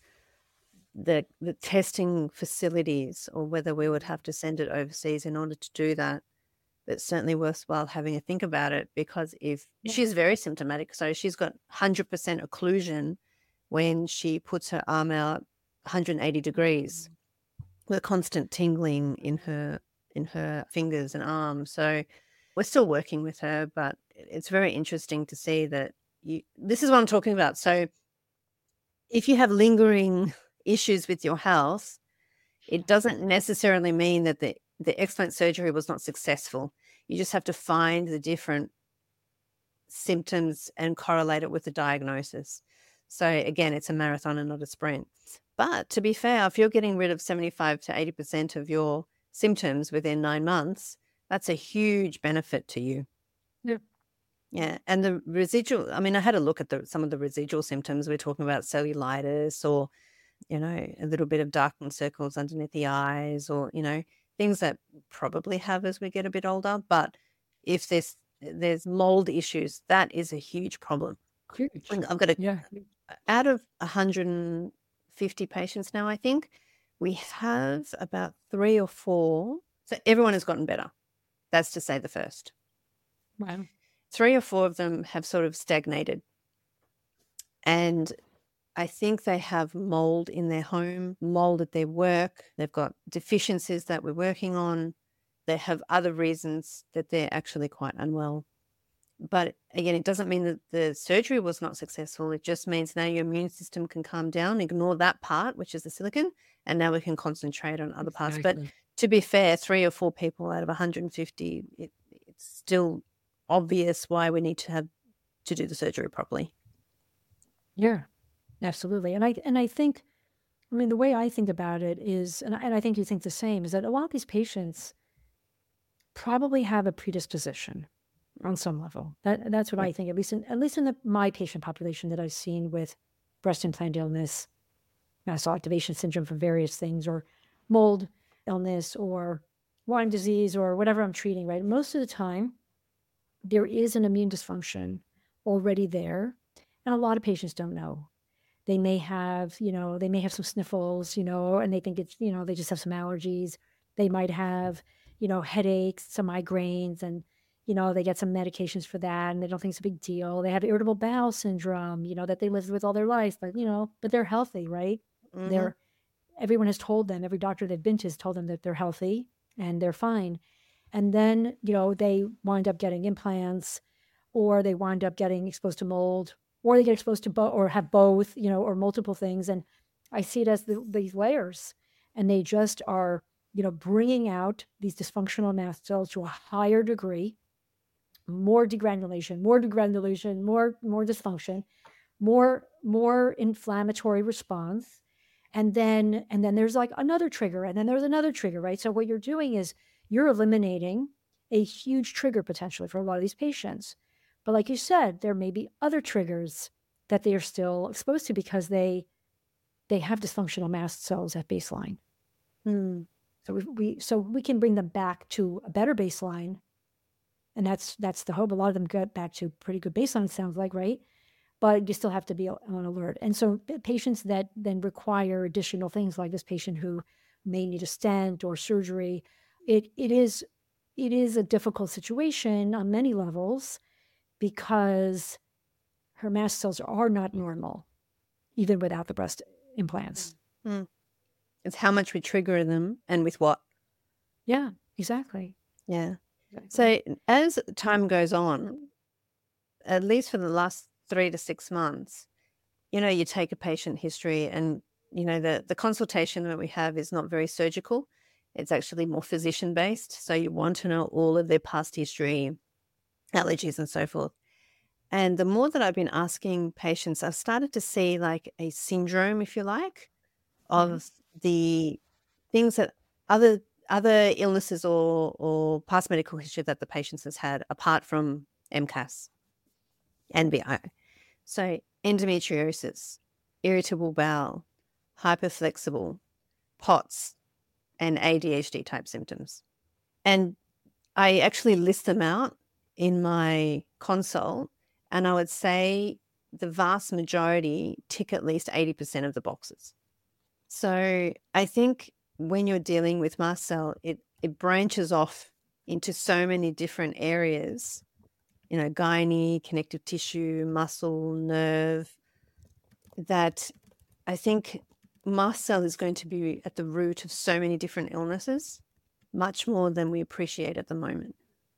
the the testing facilities, or whether we would have to send it overseas in order to do that. It's certainly worthwhile having a think about it, because if yeah. she's very symptomatic, so she's got one hundred percent occlusion when she puts her arm out one hundred eighty degrees with constant tingling in her in her fingers and arms. So we're still working with her, but it's very interesting to see that you, this is what I'm talking about. So if you have lingering issues with your health, it doesn't necessarily mean that the, the explant surgery was not successful. You just have to find the different symptoms and correlate it with the diagnosis. So again, it's a marathon and not a sprint. But to be fair, if you're getting rid of seventy-five to eighty percent of your symptoms within nine months, that's a huge benefit to you. Yeah. Yeah. And the residual, I mean, I had a look at the, some of the residual symptoms. We're talking about cellulitis, or, you know, a little bit of darkened circles underneath the eyes, or, you know, things that probably have as we get a bit older. But if there's, there's mold issues, that is a huge problem. Huge. I've got a, yeah. out of one hundred fifty patients now, I think, we have about three or four. So everyone has gotten better. That's to say the first. Wow. Three or four of them have sort of stagnated. And I think they have mold in their home, mold at their work. They've got deficiencies that we're working on. They have other reasons that they're actually quite unwell. But again, it doesn't mean that the surgery was not successful. It just means now your immune system can calm down, ignore that part, which is the silicon, and now we can concentrate on other parts. Exactly. But to be fair, three or four people out of one hundred fifty, it, it's still obvious why we need to have to do the surgery properly. Yeah, absolutely. And I and I think, I mean, the way I think about it is, and I, and I think you think the same, is that a lot of these patients probably have a predisposition on some level. That that's what Yeah. I think, at least in at least in the, my patient population that I've seen with breast implant illness, mast cell activation syndrome for various things, or mold illness, or Lyme disease, or whatever I'm treating. Right, most of the time there is an immune dysfunction already there, and a lot of patients don't know. They may have, you know, they may have some sniffles, you know, and they think it's, you know, they just have some allergies. They might have, you know, headaches, some migraines, and, you know, they get some medications for that and they don't think it's a big deal. They have irritable bowel syndrome, you know, that they lived with all their life, but, you know, but they're healthy, right? Mm-hmm. They're, everyone has told them, every doctor they've been to has told them that they're healthy and they're fine. And then, you know, they wind up getting implants, or they wind up getting exposed to mold, or they get exposed to both, or have both, you know, or multiple things. And I see it as the, these layers, and they just are, you know, bringing out these dysfunctional mast cells to a higher degree, more degranulation, more degranulation, more more dysfunction, more more inflammatory response. And then and then there's like another trigger, and then there's another trigger, right? So what you're doing is you're eliminating a huge trigger potentially for a lot of these patients. But like you said, there may be other triggers that they are still exposed to because they they have dysfunctional mast cells at baseline. Mm. So we, we so we can bring them back to a better baseline, and that's that's the hope. A lot of them get back to pretty good baseline, it sounds like, right? But you still have to be on alert. And so patients that then require additional things, like this patient who may need a stent or surgery, it it is it is a difficult situation on many levels because her mast cells are not normal, even without the breast implants. Mm. It's how much we trigger them and with what. Yeah, exactly. Yeah. exactly. So as time goes on, at least for the last three to six months, you know, you take a patient history and, you know, the, the consultation that we have is not very surgical. It's actually more physician based. So you want to know all of their past history, allergies and so forth. And the more that I've been asking patients, I've started to see like a syndrome, if you like, of mm-hmm. the things that other other illnesses or or past medical history that the patients has had apart from M C A S and B I O. So endometriosis, irritable bowel, hyperflexible, POTS, and A D H D type symptoms. And I actually list them out in my consult, and I would say the vast majority tick at least eighty percent of the boxes. So I think when you're dealing with mast cell, it, it branches off into so many different areas, you know, gynae, connective tissue, muscle, nerve, that I think mast cell is going to be at the root of so many different illnesses, much more than we appreciate at the moment.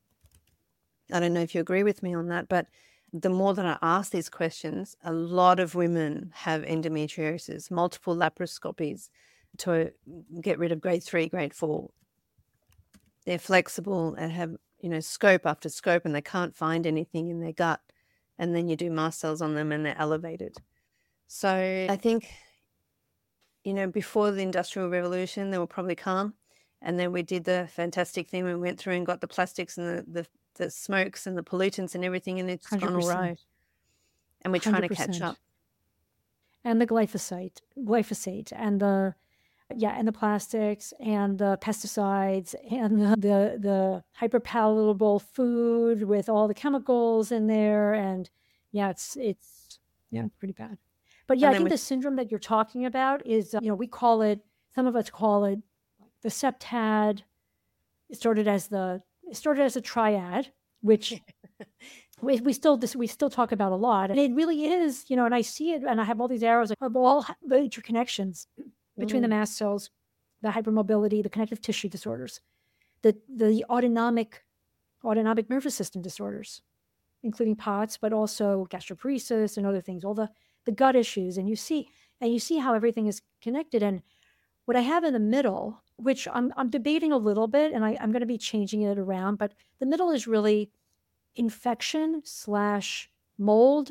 I don't know if you agree with me on that, but the more that I ask these questions, a lot of women have endometriosis, multiple laparoscopies to get rid of grade three, grade four. They're flexible and have, you know, scope after scope, and they can't find anything in their gut. And then you do mast cells on them and they're elevated. So I think, you know, before the Industrial Revolution, they were probably calm. And then we did the fantastic thing. We went through and got the plastics and the, the, the smokes and the pollutants and everything, and it's gone all right. And we're trying to catch up. And the glyphosate, glyphosate and the, yeah, and the plastics and the pesticides and the the hyperpalatable food with all the chemicals in there. And yeah, it's, it's, yeah, pretty bad. But yeah, I think we, the syndrome that you're talking about is, uh, you know, we call it, some of us call it the septad. It started as the, it started as a triad, which we, we still we still talk about a lot. And it really is, you know, and I see it, and I have all these arrows of all the interconnections between mm. the mast cells, the hypermobility, the connective tissue disorders, the the autonomic autonomic nervous system disorders, including POTS, but also gastroparesis and other things, all the the gut issues. And you see, and you see how everything is connected. And what I have in the middle, which I'm I'm debating a little bit, and I, I'm going to be changing it around, but the middle is really infection slash mold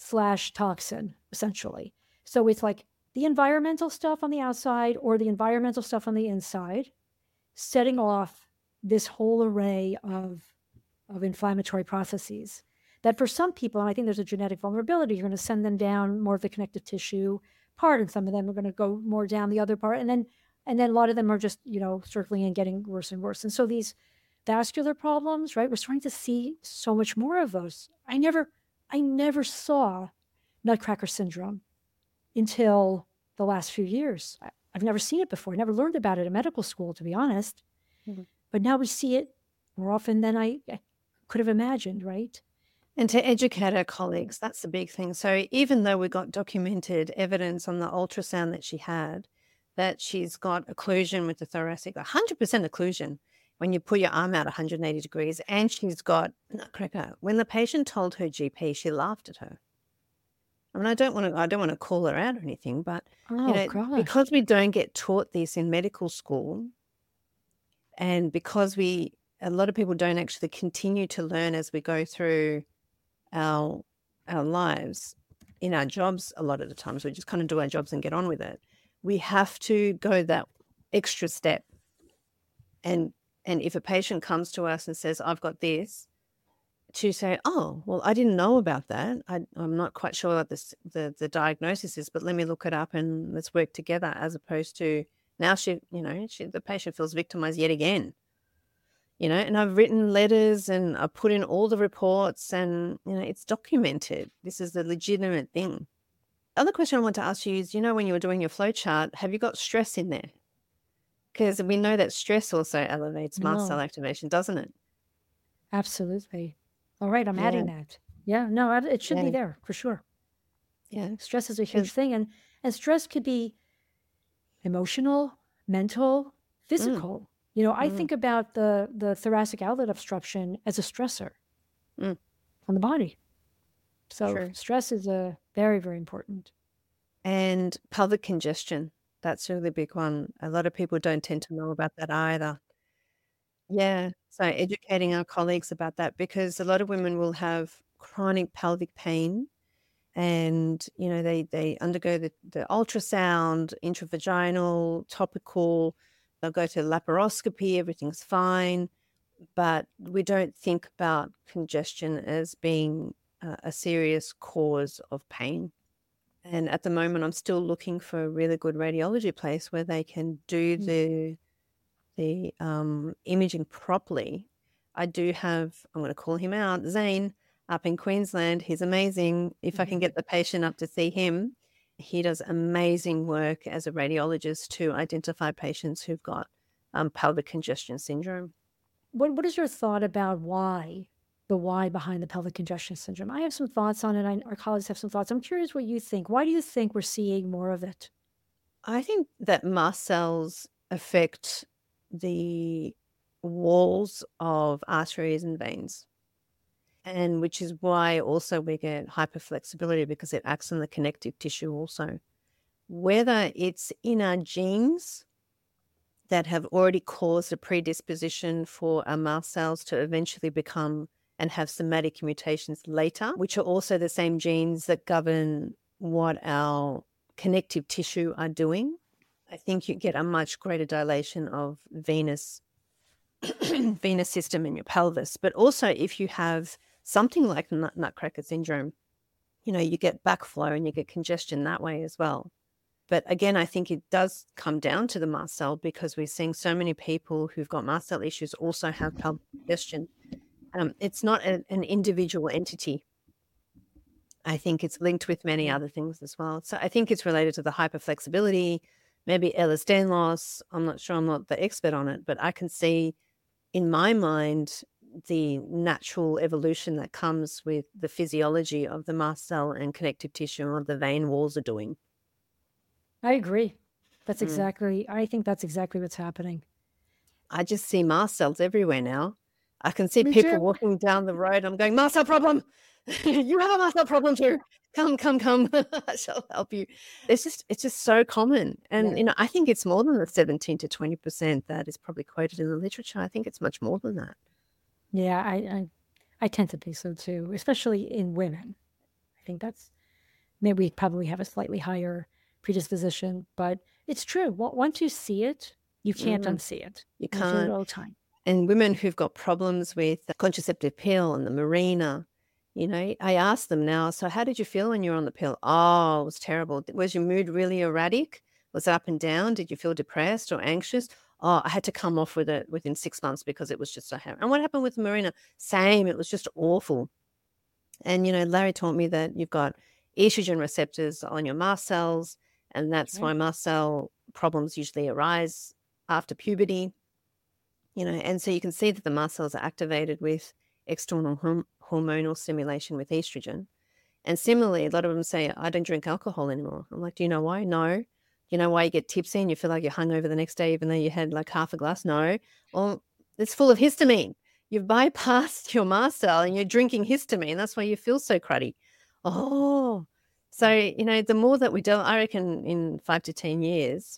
slash toxin, essentially. So it's like the environmental stuff on the outside or the environmental stuff on the inside, setting off this whole array of, of inflammatory processes that for some people, and I think there's a genetic vulnerability, you're going to send them down more of the connective tissue part, and some of them are going to go more down the other part. And then, and then a lot of them are just, you know, circling and getting worse and worse. And so these vascular problems, right? We're starting to see so much more of those. I never, I never saw Nutcracker syndrome until the last few years. I, I've never seen it before. I never learned about it in medical school, to be honest. Mm-hmm. But now we see it more often than I, I could have imagined, right? And to educate our colleagues, that's the big thing. So even though we got documented evidence on the ultrasound that she had, that she's got occlusion with the thoracic, one hundred percent occlusion when you put your arm out one hundred eighty degrees, and she's got nutcracker. When the patient told her G P, she laughed at her. I mean, I don't want to, I don't want to call her out or anything, but Oh, you know, gosh. because we don't get taught this in medical school, and because we, a lot of people don't actually continue to learn as we go through our our lives in our jobs. A lot of the times we just kind of do our jobs and get on with it. We have to go that extra step. And and if a patient comes to us and says, I've got this, to say, oh, well, I didn't know about that. I, I'm not quite sure what this, the, the diagnosis is, but let me look it up and let's work together, as opposed to now she, you know, she, the patient feels victimized yet again. You know, and I've written letters and I've put in all the reports, and, you know, it's documented. This is the legitimate thing. Other question I want to ask you is, you know, when you were doing your flow chart, have you got stress in there? Because we know that stress also elevates mast cell No, activation, doesn't it? absolutely. All right, I'm Yeah, adding that. Yeah, no, I- it should be yeah, there for sure. yeah. Stress is a 'Cause, huge thing, and and stress could be emotional, mental, mm, physical. You know, I mm, think about the the thoracic outlet obstruction as a stressor mm, on the body. So true. stress is a very, very important. And pelvic congestion, that's a really big one. A lot of people don't tend to know about that either. Yeah. So educating our colleagues about that, because a lot of women will have chronic pelvic pain, and, you know, they, they undergo the, the ultrasound, intravaginal, topical, they'll go to laparoscopy, everything's fine, but we don't think about congestion as being a, a serious cause of pain. And at the moment, I'm still looking for a really good radiology place where they can do Mm. the the um, imaging properly. I do have, I'm going to call him out, Zane, up in Queensland. He's amazing. If I can Mhm. get the patient up to see him, he does amazing work as a radiologist to identify patients who've got um, pelvic congestion syndrome. What What is your thought about why, the why behind the pelvic congestion syndrome? I have some thoughts on it. I, our colleagues have some thoughts. I'm curious what you think. Why do you think we're seeing more of it? I think that mast cells affect the walls of arteries and veins, and which is why also we get hyperflexibility, because it acts on the connective tissue also. Whether it's in our genes that have already caused a predisposition for our mast cells to eventually become and have somatic mutations later, which are also the same genes that govern what our connective tissue are doing, I think you get a much greater dilation of venous venous system in your pelvis. But also, if you have something like nut- nutcracker syndrome, you know, you get backflow and you get congestion that way as well. But again, I think it does come down to the mast cell, because we're seeing so many people who've got mast cell issues also have pelvic congestion. Um, it's not a, an individual entity. I think it's linked with many Mm. other things as well. So I think it's related to the hyperflexibility, maybe Ehlers-Danlos. I'm not sure, I'm not the expert on it, but I can see in my mind the natural evolution that comes with the physiology of the mast cell and connective tissue and what the vein walls are doing. I agree. That's Mm. exactly, I think that's exactly what's happening. I just see mast cells everywhere now. I can see Me people too. walking down the road. I'm going, mast cell problem. You have a mast cell problem too. Come, come, come. I shall help you. It's just, it's just so common. And, Yeah. you know, I think it's more than the seventeen to twenty percent that is probably quoted in the literature. I think it's much more than that. Yeah, I, I, I tend to think so too, especially in women. I think that's maybe we probably have a slightly higher predisposition, but it's true. Wa- Once you see it, you can't Mm, unsee it. you And I feel it can't. all the time. And women who've got problems with the contraceptive pill and the Mirena, you know, I ask them now, so how did you feel when you were on the pill? Oh, it was terrible. Was your mood really erratic? Was it up and down? Did you feel depressed or anxious? Oh, I had to come off with it within six months because it was just so hard. And what happened with Mirena? Same. It was just awful. And, you know, Larry taught me that you've got estrogen receptors on your mast cells, and that's Right. why mast cell problems usually arise after puberty, you know, and so you can see that the mast cells are activated with external horm- hormonal stimulation with estrogen. And similarly, a lot of them say, I don't drink alcohol anymore. I'm like, do you know why? No. You know why you get tipsy and you feel like you're hungover the next day, even though you had like half a glass? No. Well, it's full of histamine. You've bypassed your mast cell and you're drinking histamine. That's why you feel so cruddy. Oh, so, you know, the more that we do, I reckon in five to ten years,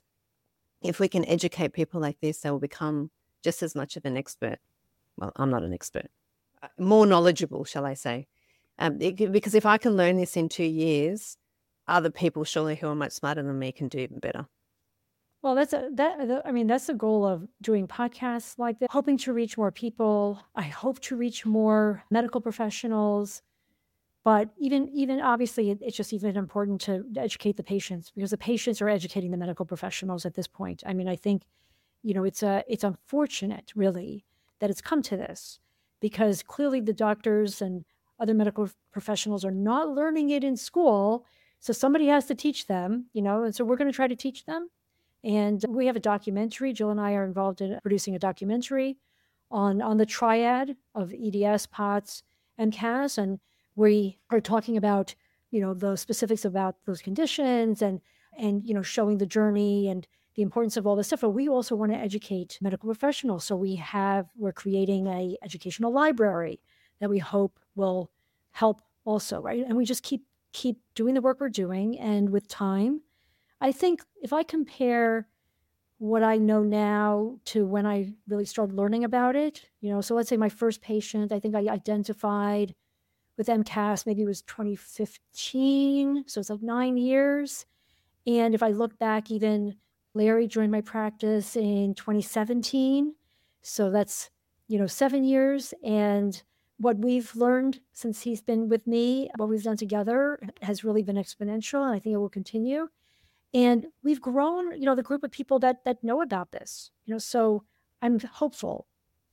if we can educate people like this, they will become just as much of an expert. Well, I'm not an expert, uh, more knowledgeable, shall I say. Um, it could- because if I can learn this in two years, other people surely who are much smarter than me can do even better. Well, that's a, that. the- I mean, that's the goal of doing podcasts like this, hoping to reach more people. I hope to reach more medical professionals, but even even obviously, it, it's just even important to educate the patients because the patients are educating the medical professionals at this point. I mean, I think, you know, it's a it's unfortunate, really, that it's come to this because clearly the doctors and other medical professionals are not learning it in school. So somebody has to teach them, you know, and so we're going to try to teach them. And we have a documentary. Jill and I are involved in producing a documentary on on the triad of E D S, POTS, and C A S, and we are talking about, you know, the specifics about those conditions and and you know showing the journey and the importance of all this stuff. But we also want to educate medical professionals. So we have we're creating a educational library that we hope will help also, right? And we just keep keep doing the work we're doing, and with time, I think if I compare what I know now to when I really started learning about it, you know, so let's say my first patient, I think I identified with M C A S, maybe it was twenty fifteen. So it's like nine years. And if I look back, even Larry joined my practice in twenty seventeen. So that's, you know, seven years. And what we've learned since he's been with me, what we've done together has really been exponential. And I think it will continue. And we've grown, you know, the group of people that that know about this, you know, so I'm hopeful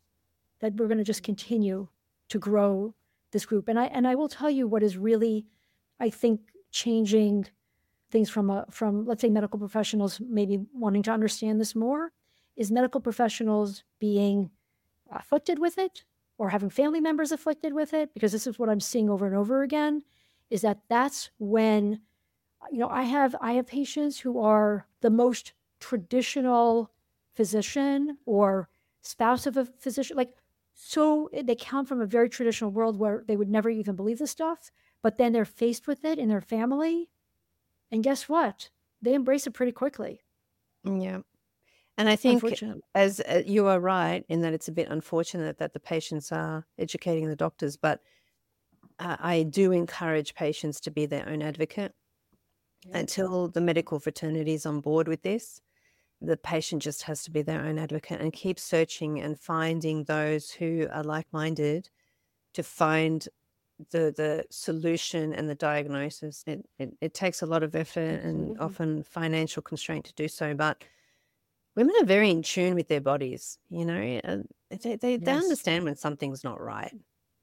that we're going to just continue to grow this group. And I and I will tell you what is really, I think, changing things from a from let's say medical professionals maybe wanting to understand this more is medical professionals being afflicted with it or having family members afflicted with it, because this is what I'm seeing over and over again, is that that's when, you know, I have I have patients who are the most traditional physician or spouse of a physician, like, so they come from a very traditional world where they would never even believe this stuff, but then they're faced with it in their family, and guess what? They embrace it pretty quickly, Yeah. And I think, unfortunately. as uh, you are right in that it's a bit unfortunate that the patients are educating the doctors, but uh, I do encourage patients to be their own advocate until the medical fraternity is on board with this. The patient just has to be their own advocate and keep searching and finding those who are like-minded to find the the solution and the diagnosis. It, it, it takes a lot of effort and Absolutely. often financial constraint to do so, but women are very in tune with their bodies, you know. uh, They, they, they Yes. understand when something's not right.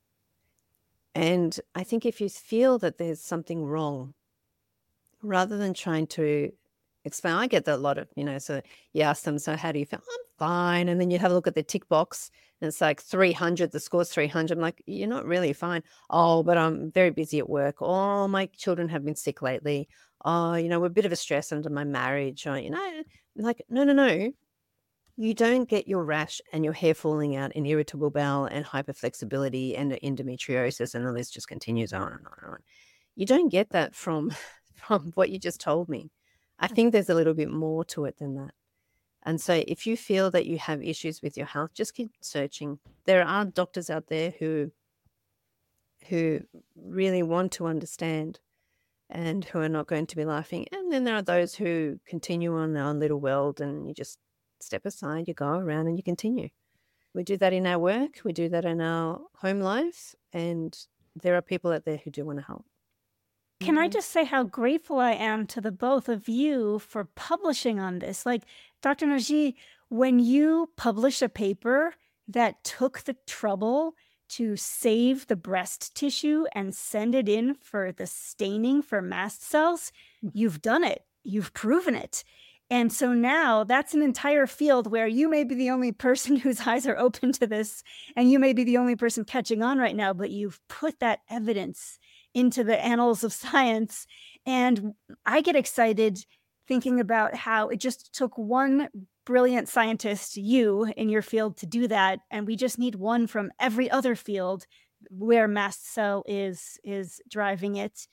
And I think if you feel that there's something wrong, rather than trying to explain, I get that a lot of, you know, so you ask them, so how do you feel? I'm fine. And then you have a look at the tick box and it's like three hundred, the score's three hundred. I'm like, you're not really fine. Oh, but I'm very busy at work. Oh, my children have been sick lately. Oh, you know, we're a bit of a stress under my marriage. Or, you know, like, no, no, no. You don't get your rash and your hair falling out and irritable bowel and hyperflexibility and endometriosis, and the list just continues on and on and on. You don't get that from from what you just told me. I think there's a little bit more to it than that. And so if you feel that you have issues with your health, just keep searching. There are doctors out there who who really want to understand and who are not going to be laughing. And then there are those who continue on their own little world, and you just step aside, you go around and you continue. We do that in our work, we do that in our home life, and there are people out there who do want to help. Can I just say how grateful I am to the both of you for publishing on this? Like, Doctor Nagy, when you publish a paper that took the trouble to save the breast tissue and send it in for the staining for mast cells, you've done it. You've proven it. And so now that's an entire field where you may be the only person whose eyes are open to this, and you may be the only person catching on right now, but you've put that evidence into the annals of science. And I get excited thinking about how it just took one brilliant scientist, you, in your field to do that. And we just need one from every other field where mast cell is, is driving it.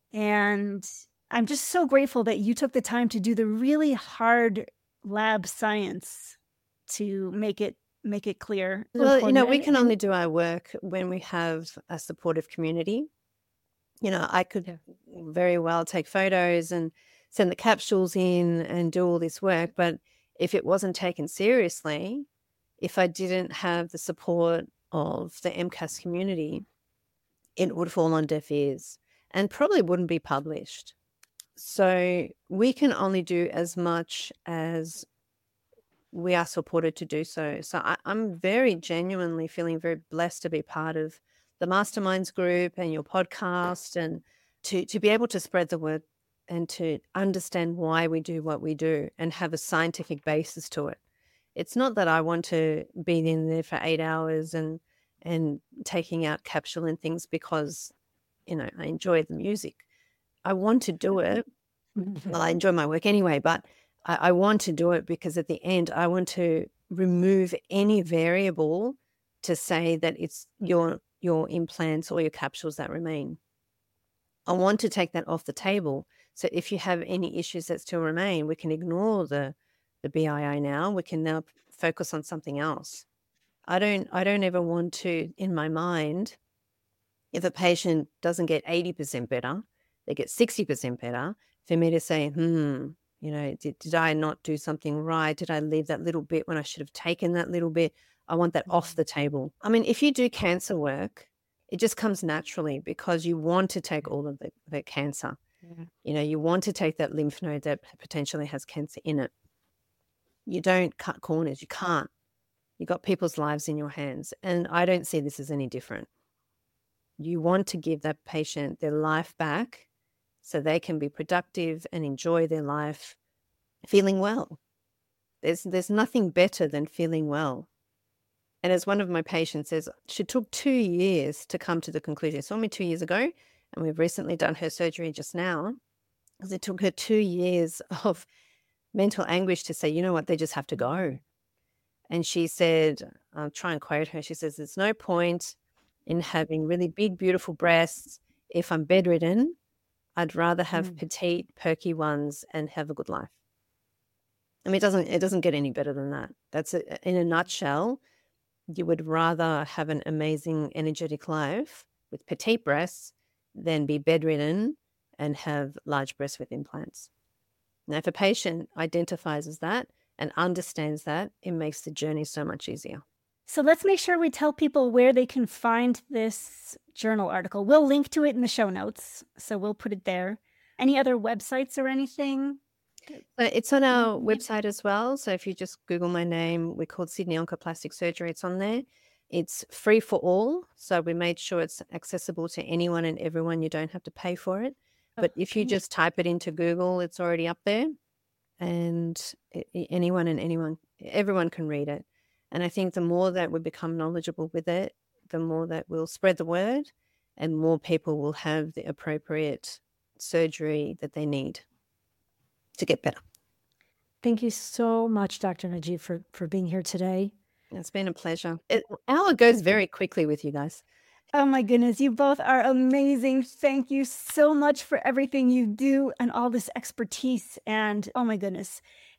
And I'm just so grateful that you took the time to do the really hard lab science to make it make it clear. Well, you know, we can only do our work when we have a supportive community. You know, I could Yeah. very well take photos and send the capsules in and do all this work, but if it wasn't taken seriously, if I didn't have the support of the M C A S community, it would fall on deaf ears and probably wouldn't be published. So we can only do as much as we are supported to do so. So I, I'm very genuinely feeling very blessed to be part of the Masterminds group and your podcast, and to, to be able to spread the word and to understand why we do what we do and have a scientific basis to it. It's not that I want to be in there for eight hours and and taking out capsule and things because, you know, I enjoy the music. I want to do it. Well, I enjoy my work anyway, but I, I want to do it because at the end, I want to remove any variable to say that it's your your implants or your capsules that remain. I want to take that off the table. So if you have any issues that still remain, we can ignore the the B I I now. We can now focus on something else. I don't I don't ever want to, in my mind, if a patient doesn't get eighty percent better, they get sixty percent better, for me to say, hmm, you know, did, did I not do something right? Did I leave that little bit when I should have taken that little bit? I want that off the table. I mean, if you do cancer work, it just comes naturally because you want to take all of the, the cancer. Yeah. You know, you want to take that lymph node that potentially has cancer in it. You don't cut corners. You can't. You got people's lives in your hands. And I don't see this as any different. You want to give that patient their life back so they can be productive and enjoy their life feeling well. There's, there's nothing better than feeling well. And as one of my patients says, she took two years to come to the conclusion. She saw me two years ago, and we've recently done her surgery just now, because it took her two years of mental anguish to say, you know what, they just have to go. And she said, I'll try and quote her, she says, there's no point in having really big, beautiful breasts. If I'm bedridden, I'd rather have Mm. petite, perky ones and have a good life. I mean, it doesn't, it doesn't get any better than that. That's a, in a nutshell. You would rather have an amazing, energetic life with petite breasts than be bedridden and have large breasts with implants. Now, if a patient identifies as that and understands that, it makes the journey so much easier. So let's make sure we tell people where they can find this journal article. We'll link to it in the show notes, so we'll put it there. Any other websites or anything? So it's on our website as well. So if you just Google my name, we're called Sydney Oncoplastic Surgery. It's on there. It's free for all. So we made sure it's accessible to anyone and everyone. You don't have to pay for it. But if you Okay. just type it into Google, it's already up there. And a- a- anyone and anyone, everyone can read it. And I think the more that we become knowledgeable with it, the more that we'll spread the word and more people will have the appropriate surgery that they need to get better. Thank you so much, Doctor Nagy, for, for being here today. It's been a pleasure. It, hour goes very quickly with you guys. Oh my goodness, you both are amazing. Thank you so much for everything you do and all this expertise. And oh my goodness.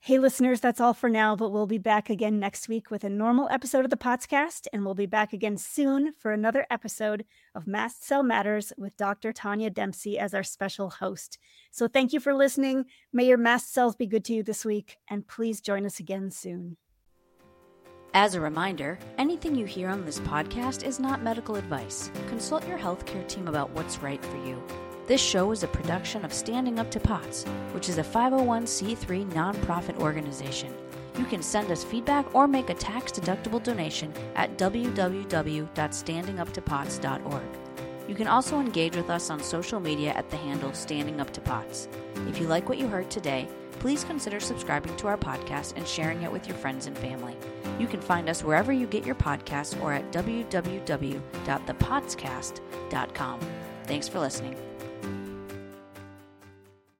Hey, listeners, that's all for now, but we'll be back again next week with a normal episode of the Potscast, and we'll be back again soon for another episode of Mast Cell Matters with Doctor Tanya Dempsey as our special host. So thank you for listening. May your mast cells be good to you this week, and please join us again soon. As a reminder, anything you hear on this podcast is not medical advice. Consult your healthcare team about what's right for you. This show is a production of Standing Up to POTS, which is a five oh one c three nonprofit organization. You can send us feedback or make a tax-deductible donation at w w w dot standing up to pots dot org. You can also engage with us on social media at the handle Standing Up to POTS. If you like what you heard today, please consider subscribing to our podcast and sharing it with your friends and family. You can find us wherever you get your podcasts or at w w w dot the potscast dot com. Thanks for listening.